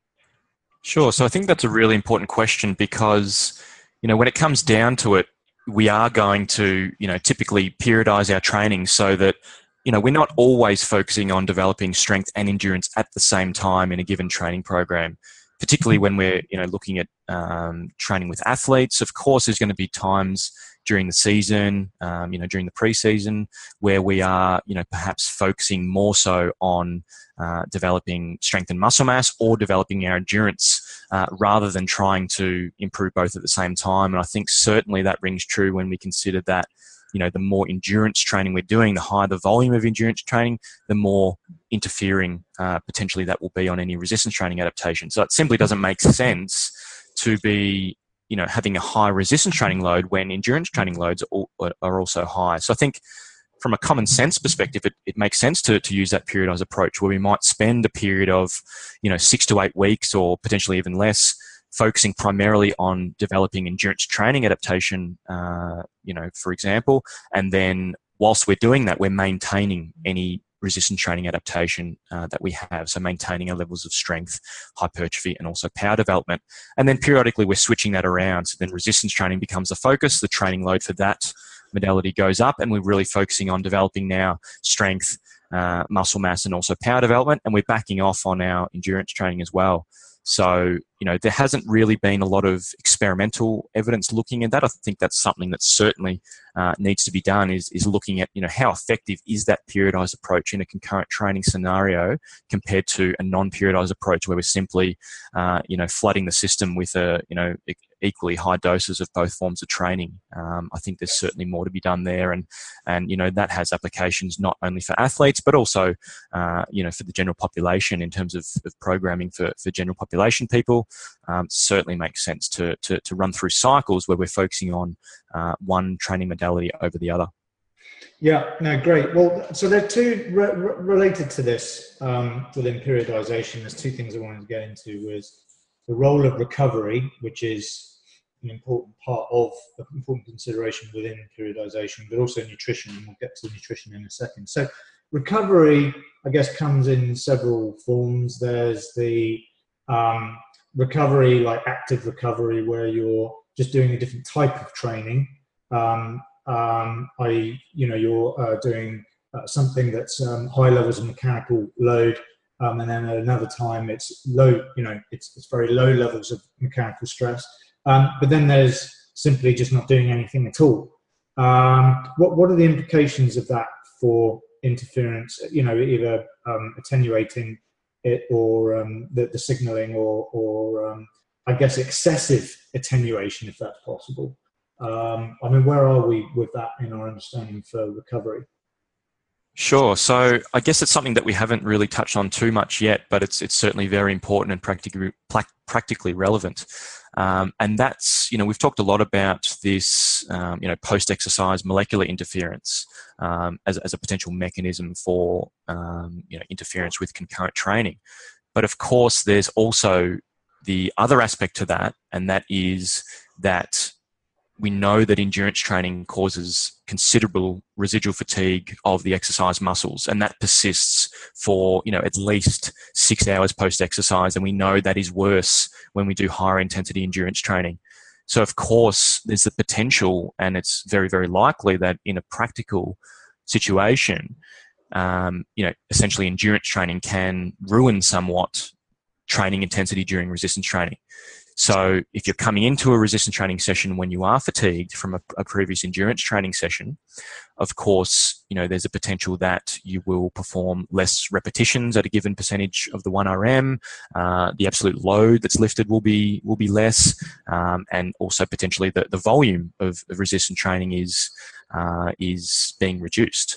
Sure. So I think that's a really important question, because, you know, when it comes down to it, we are going to, you know, typically periodize our training so that, you know, we're not always focusing on developing strength and endurance at the same time in a given training program, particularly when we're, you know, looking at um, training with athletes. Of course, there's going to be times during the season, um, you know, during the preseason, where we are, you know, perhaps focusing more so on uh, developing strength and muscle mass or developing our endurance, uh, rather than trying to improve both at the same time. And I think certainly that rings true when we consider that, you know, the more endurance training we're doing, the higher the volume of endurance training, the more interfering uh, potentially that will be on any resistance training adaptation. So it simply doesn't make sense to be, you know, having a high resistance training load when endurance training loads are also high. So I think from a common sense perspective, it, it makes sense to, to use that periodized approach, where we might spend a period of, you know, six to eight weeks or potentially even less focusing primarily on developing endurance training adaptation, uh, you know, for example, and then whilst we're doing that, we're maintaining any resistance training adaptation uh, that we have. So maintaining our levels of strength, hypertrophy, and also power development. And then periodically we're switching that around. So then resistance training becomes the focus. The training load for that modality goes up, and we're really focusing on developing now strength, uh, muscle mass, and also power development. And we're backing off on our endurance training as well. So, you know, there hasn't really been a lot of experimental evidence looking at that. I think that's something that certainly uh, needs to be done, is, is looking at, you know, how effective is that periodized approach in a concurrent training scenario compared to a non-periodized approach where we're simply, uh, you know, flooding the system with a, you know, equally high doses of both forms of training. Um, I think there's certainly more to be done there, and and you know that has applications not only for athletes but also uh, you know for the general population in terms of, of programming for, for general population people. Um, certainly makes sense to, to to run through cycles where we're focusing on uh, one training modality over the other. Yeah, no, great. Well, so there are two re- re- related to this um, within periodization. There's two things I wanted to get into was the role of recovery, which is an important part of an important consideration within periodization, but also nutrition, and we'll get to nutrition in a second. So recovery, I guess, comes in several forms. There's the um, recovery, like active recovery, where you're just doing a different type of training. Um, Um, I, you know, you're uh, doing uh, something that's um, high levels of mechanical load, um, and then at another time it's low, you know, it's, it's very low levels of mechanical stress. Um, but then there's simply just not doing anything at all. Um, what what are the implications of that for interference? You know, either um, attenuating it or um, the, the signaling, or, or um, I guess excessive attenuation, if that's possible. Um, I mean, where are we with that in our understanding for recovery? Sure. So I guess it's something that we haven't really touched on too much yet, but it's it's certainly very important and practically practically relevant. Um, and that's, you know, we've talked a lot about this, um, you know, post-exercise molecular interference um, as, as a potential mechanism for, um, you know, interference with concurrent training. But of course, there's also the other aspect to that, and that is that we know that endurance training causes considerable residual fatigue of the exercise muscles, and that persists for, you know, at least six hours post-exercise, and we know that is worse when we do higher intensity endurance training. So of course, there's the potential, and it's very, very likely that in a practical situation, um, you know, essentially endurance training can ruin somewhat training intensity during resistance training. So if you're coming into a resistance training session when you are fatigued from a, a previous endurance training session, of course, you know, there's a potential that you will perform less repetitions at a given percentage of the one R M. Uh, the absolute load that's lifted will be will be less, um, and also potentially the, the volume of, of resistance training is uh, is being reduced.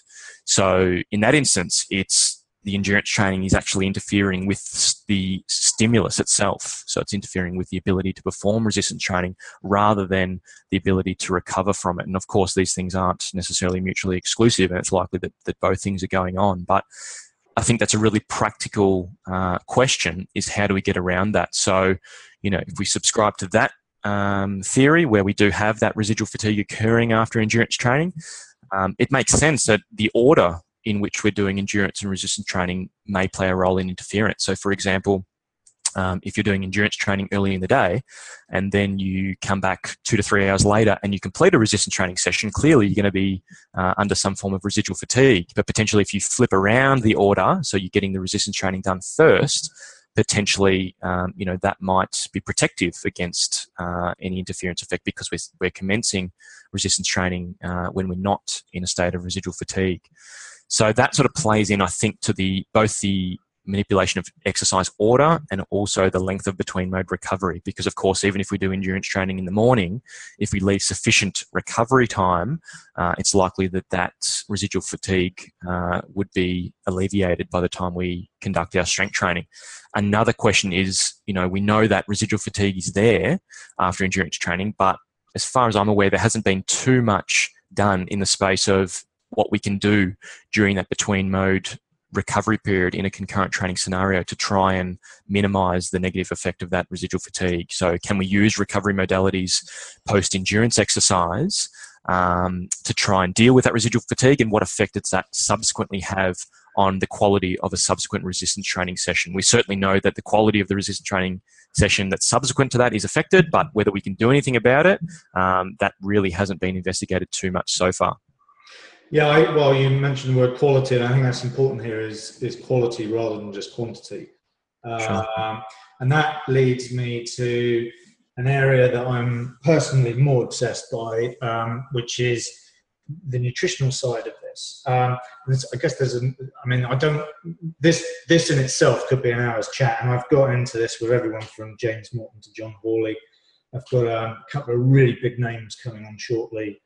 So in that instance, it's the endurance training is actually interfering with the stimulus itself. So it's interfering with the ability to perform resistance training rather than the ability to recover from it. And of course, these things aren't necessarily mutually exclusive, and it's likely that, that both things are going on. But I think that's a really practical uh, question, is how do we get around that? So, you know, if we subscribe to that um, theory where we do have that residual fatigue occurring after endurance training, um, it makes sense that the order in which we're doing endurance and resistance training may play a role in interference. So for example, um, if you're doing endurance training early in the day and then you come back two to three hours later and you complete a resistance training session, clearly you're going to be uh, under some form of residual fatigue. But potentially if you flip around the order, so you're getting the resistance training done first, potentially, um, you know, that might be protective against uh, any interference effect, because we're, we're commencing resistance training uh, when we're not in a state of residual fatigue. So that sort of plays in, I think, to the both the manipulation of exercise order and also the length of between mode recovery. Because, of course, even if we do endurance training in the morning, if we leave sufficient recovery time, uh, it's likely that that residual fatigue uh, would be alleviated by the time we conduct our strength training. Another question is, you know, we know that residual fatigue is there after endurance training, but as far as I'm aware, there hasn't been too much done in the space of what we can do during that between mode recovery period in a concurrent training scenario to try and minimize the negative effect of that residual fatigue. So can we use recovery modalities post-endurance exercise um, to try and deal with that residual fatigue, and what effect does that subsequently have on the quality of a subsequent resistance training session? We certainly know that the quality of the resistance training session that's subsequent to that is affected, but whether we can do anything about it, um, that really hasn't been investigated too much so far. Yeah, I, well, you mentioned the word quality, and I think that's important here, is, is quality rather than just quantity. Sure. Um, and that leads me to an area that I'm personally more obsessed by, um, which is the nutritional side of this. Um, and I guess there's a, I mean, I don't, this, this in itself could be an hour's chat, and I've got into this with everyone from James Morton to John Hawley, I've got um, a couple of really big names coming on shortly,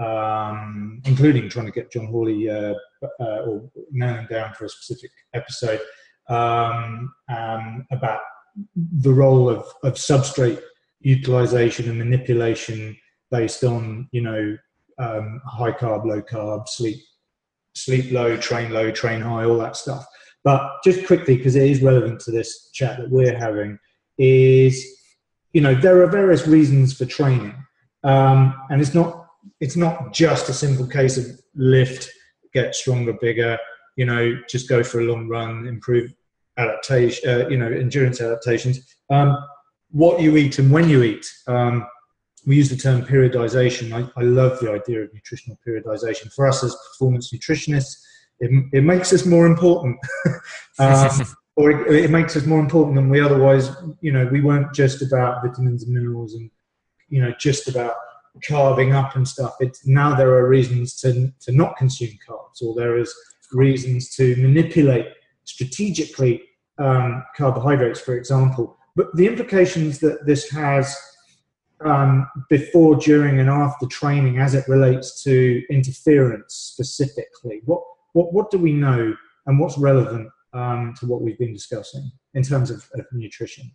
um, including trying to get John Hawley uh, uh, or nailing down for a specific episode um, um, about the role of, of substrate utilization and manipulation based on, you know, um, high carb, low carb, sleep, sleep low, train low, train high, all that stuff. But just quickly, because it is relevant to this chat that we're having, is, you know, there are various reasons for training. Um, and it's not, it's not just a simple case of lift, get stronger, bigger, you know, just go for a long run, improve adaptation, uh, you know, endurance adaptations. Um, what you eat and when you eat. Um, we use the term periodization. I, I love the idea of nutritional periodization. For us as performance nutritionists, it, it makes us more important. um, or it, it makes us more important than we otherwise, you know, we weren't just about vitamins and minerals and, you know, just about carving up and stuff. It's now there are reasons to, to not consume carbs, or there is reasons to manipulate strategically um, carbohydrates, for example. But the implications that this has um, before, during, and after training, as it relates to interference specifically, what what what do we know, and what's relevant um, to what we've been discussing in terms of, of nutrition?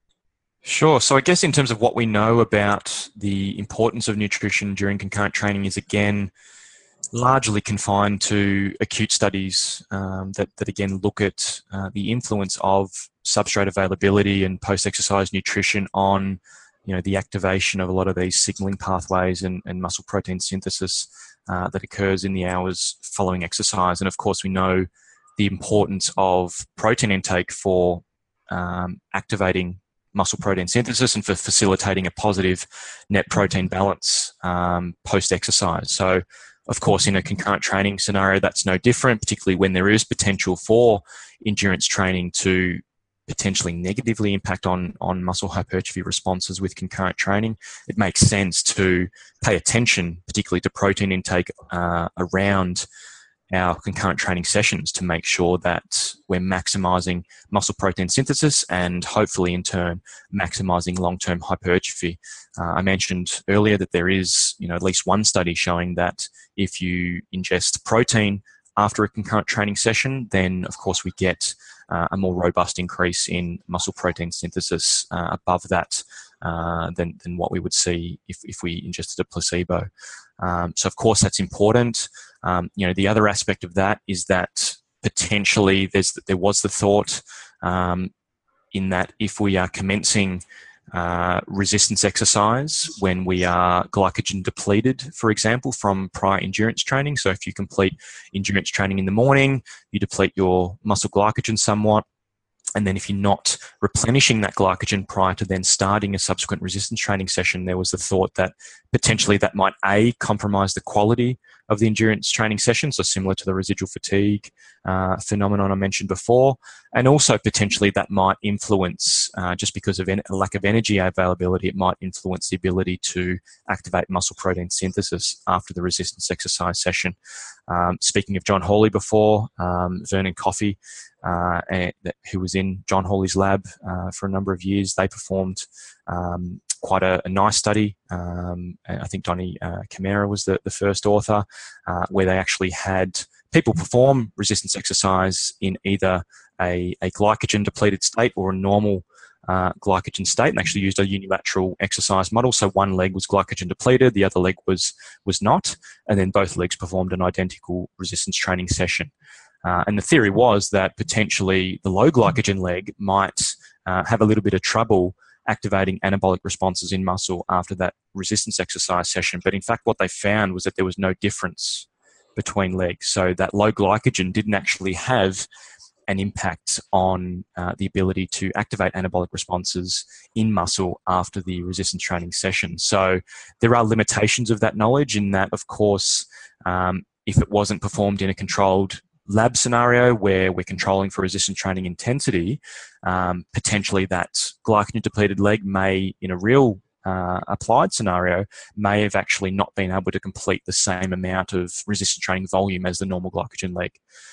Sure. So I guess in terms of what we know about the importance of nutrition during concurrent training is, again, largely confined to acute studies um, that, that, again, look at uh, the influence of substrate availability and post-exercise nutrition on, you know, the activation of a lot of these signaling pathways and, and muscle protein synthesis uh, that occurs in the hours following exercise. And, of course, we know the importance of protein intake for um, activating muscle protein synthesis and for facilitating a positive net protein balance um, post-exercise. So, of course, in a concurrent training scenario, that's no different, particularly when there is potential for endurance training to potentially negatively impact on, on muscle hypertrophy responses with concurrent training. It makes sense to pay attention, particularly to protein intake uh, around our concurrent training sessions to make sure that we're maximizing muscle protein synthesis and hopefully in turn maximizing long-term hypertrophy. Uh, I mentioned earlier that there is, you know, at least one study showing that if you ingest protein after a concurrent training session, then of course we get uh, a more robust increase in muscle protein synthesis uh, above that uh, than, than what we would see if, if we ingested a placebo. Um, so of course that's important. Um, you know, the other aspect of that is that potentially there's there was the thought um, in that if we are commencing uh, resistance exercise when we are glycogen depleted, for example, from prior endurance training. So if you complete endurance training in the morning, you deplete your muscle glycogen somewhat. And then if you're not replenishing that glycogen prior to then starting a subsequent resistance training session, there was the thought that potentially that might, A, compromise the quality of the endurance training session, so similar to the residual fatigue uh, phenomenon I mentioned before, and also potentially that might influence, uh, just because of en- a lack of energy availability, it might influence the ability to activate muscle protein synthesis after the resistance exercise session. Um, speaking of John Hawley before, um, Vernon Coffey, uh, and, who was in John Hawley's lab uh, for a number of years, they performed um, quite a, a nice study. Um, I think Donny uh, Camara was the, the first author, uh, where they actually had people perform resistance exercise in either a, a glycogen depleted state or a normal uh, glycogen state, and actually used a unilateral exercise model. So one leg was glycogen depleted, the other leg was was not, and then both legs performed an identical resistance training session. Uh, and the theory was that potentially the low glycogen leg might uh, have a little bit of trouble activating anabolic responses in muscle after that resistance exercise session. But in fact, what they found was that there was no difference between legs. So that low glycogen didn't actually have an impact on uh, the ability to activate anabolic responses in muscle after the resistance training session. So there are limitations of that knowledge in that, of course, um, if it wasn't performed in a controlled lab scenario where we're controlling for resistance training intensity, um, potentially that glycogen depleted leg may, in a real uh, applied scenario, may have actually not been able to complete the same amount of resistance training volume as the normal glycogen leg.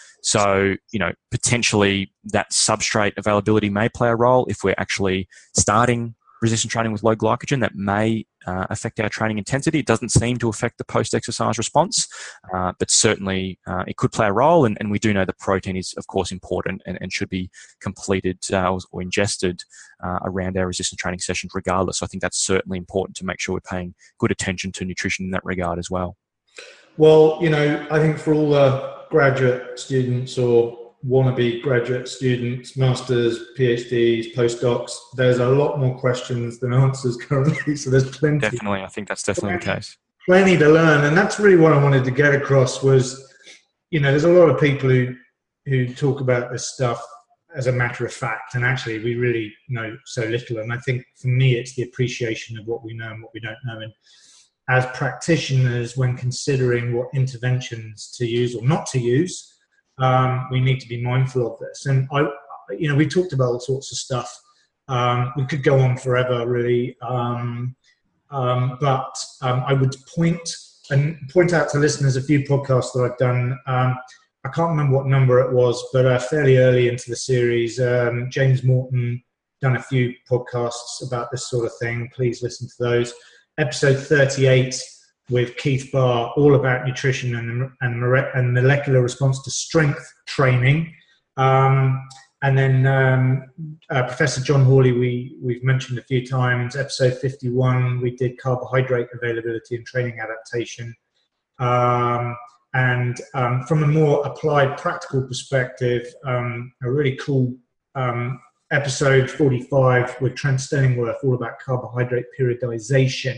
So, you know, potentially that substrate availability may play a role if we're actually starting resistance training with low glycogen that may uh, affect our training intensity. It doesn't seem to affect the post-exercise response, uh, but certainly uh, it could play a role. And, and we do know that protein is, of course, important and, and should be completed uh, or, or ingested uh, around our resistance training sessions regardless. So I think that's certainly important to make sure we're paying good attention to nutrition in that regard as well. Well, you know, I think for all the graduate students or wannabe graduate students, masters, PhDs, postdocs, there's a lot more questions than answers currently. So there's plenty. Definitely, I think that's definitely plenty, the case. Plenty to learn, and that's really what I wanted to get across. Was, you know, there's a lot of people who who talk about this stuff as a matter of fact, and actually we really know so little. And I think for me, it's the appreciation of what we know and what we don't know. And as practitioners, when considering what interventions to use or not to use, um, we need to be mindful of this. And I, you know, we talked about all sorts of stuff. Um, we could go on forever, really. Um, um, but um, I would point and point out to listeners a few podcasts that I've done. Um, I can't remember what number it was, but uh, fairly early into the series, um, James Morton done a few podcasts about this sort of thing. Please listen to those. Episode thirty-eight with Keith Barr, all about nutrition and, and, and molecular response to strength training. Um, and then um, uh, Professor John Hawley, we, we've mentioned a few times. Episode fifty-one, we did carbohydrate availability and training adaptation. Um, and um, from a more applied practical perspective, um, a really cool um, episode forty-five with Trent Stellingworth, all about carbohydrate periodization.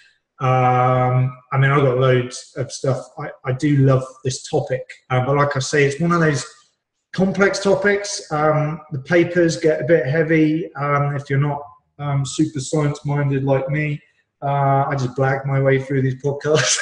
Um, I mean, I've got loads of stuff. I, I do love this topic, uh, but like I say, it's one of those complex topics. Um, the papers get a bit heavy um, if you're not um, super science-minded like me. Uh, I just blag my way through these podcasts.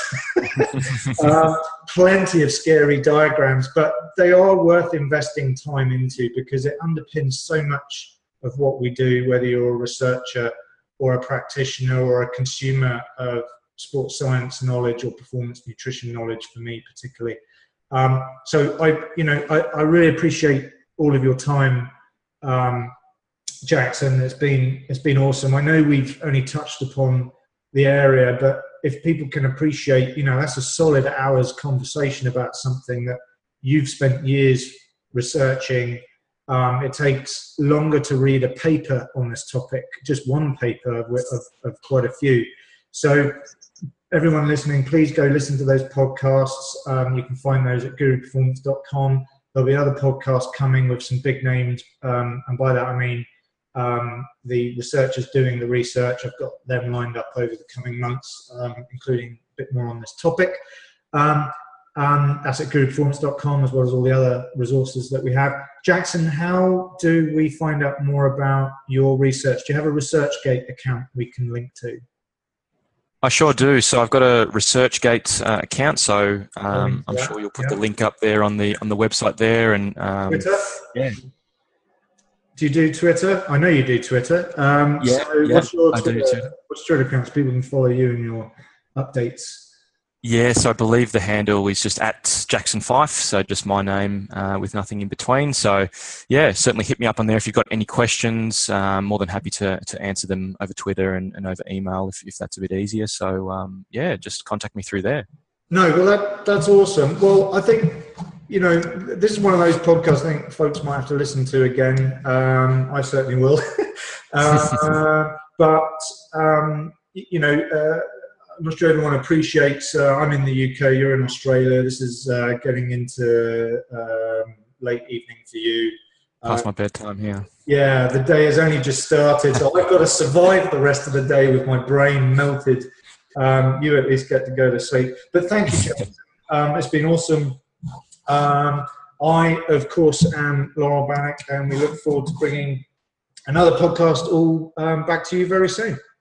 um, plenty of scary diagrams, but they are worth investing time into because it underpins so much of what we do, whether you're a researcher or a practitioner or a consumer of sports science knowledge or performance nutrition knowledge, for me particularly. Um, so I, you know, I, I really appreciate all of your time, um, Jackson. It's been it's been awesome. I know we've only touched upon the area, but if people can appreciate, you know, that's a solid hour's conversation about something that you've spent years researching. Um, it takes longer to read a paper on this topic, just one paper of, of, of quite a few. So everyone listening, please go listen to those podcasts. Um, you can find those at guru performance dot com. There'll be other podcasts coming with some big names. Um, and by that, I mean um, the researchers doing the research. I've got them lined up over the coming months, um, including a bit more on this topic. Um, Um, that's at guru performance dot com, as well as all the other resources that we have. Jackson, how do we find out more about your research? Do you have a ResearchGate account we can link to? I sure do. So I've got a ResearchGate uh, account, so um, I'm yeah. sure you'll put yeah. the link up there on the on the website there. And um, Twitter? Yeah. Do you do Twitter? I know you do Twitter. Um, yeah, so yeah, what's your I Twitter, do too. What's Twitter account so people can follow you and your updates? Yes, I believe the handle is just at Jackson Fife, so just my name uh, with nothing in between. So, yeah, certainly hit me up on there if you've got any questions. Um, more than happy to to answer them over Twitter and, and over email if, if that's a bit easier. So, um, yeah, just contact me through there. No, well, that that's awesome. Well, I think, you know, this is one of those podcasts I think folks might have to listen to again. Um, I certainly will. uh, but, um, you know, uh, I'm not sure everyone appreciates, uh, I'm in the U K, you're in Australia. This is uh, getting into um, late evening for you. Past uh, my bedtime here. Yeah, the day has only just started, so I've got to survive the rest of the day with my brain melted. Um, you at least get to go to sleep. But thank you, Jackson. Um, it's been awesome. Um, I, of course, am Laurel Bannock, and we look forward to bringing another podcast all um, back to you very soon.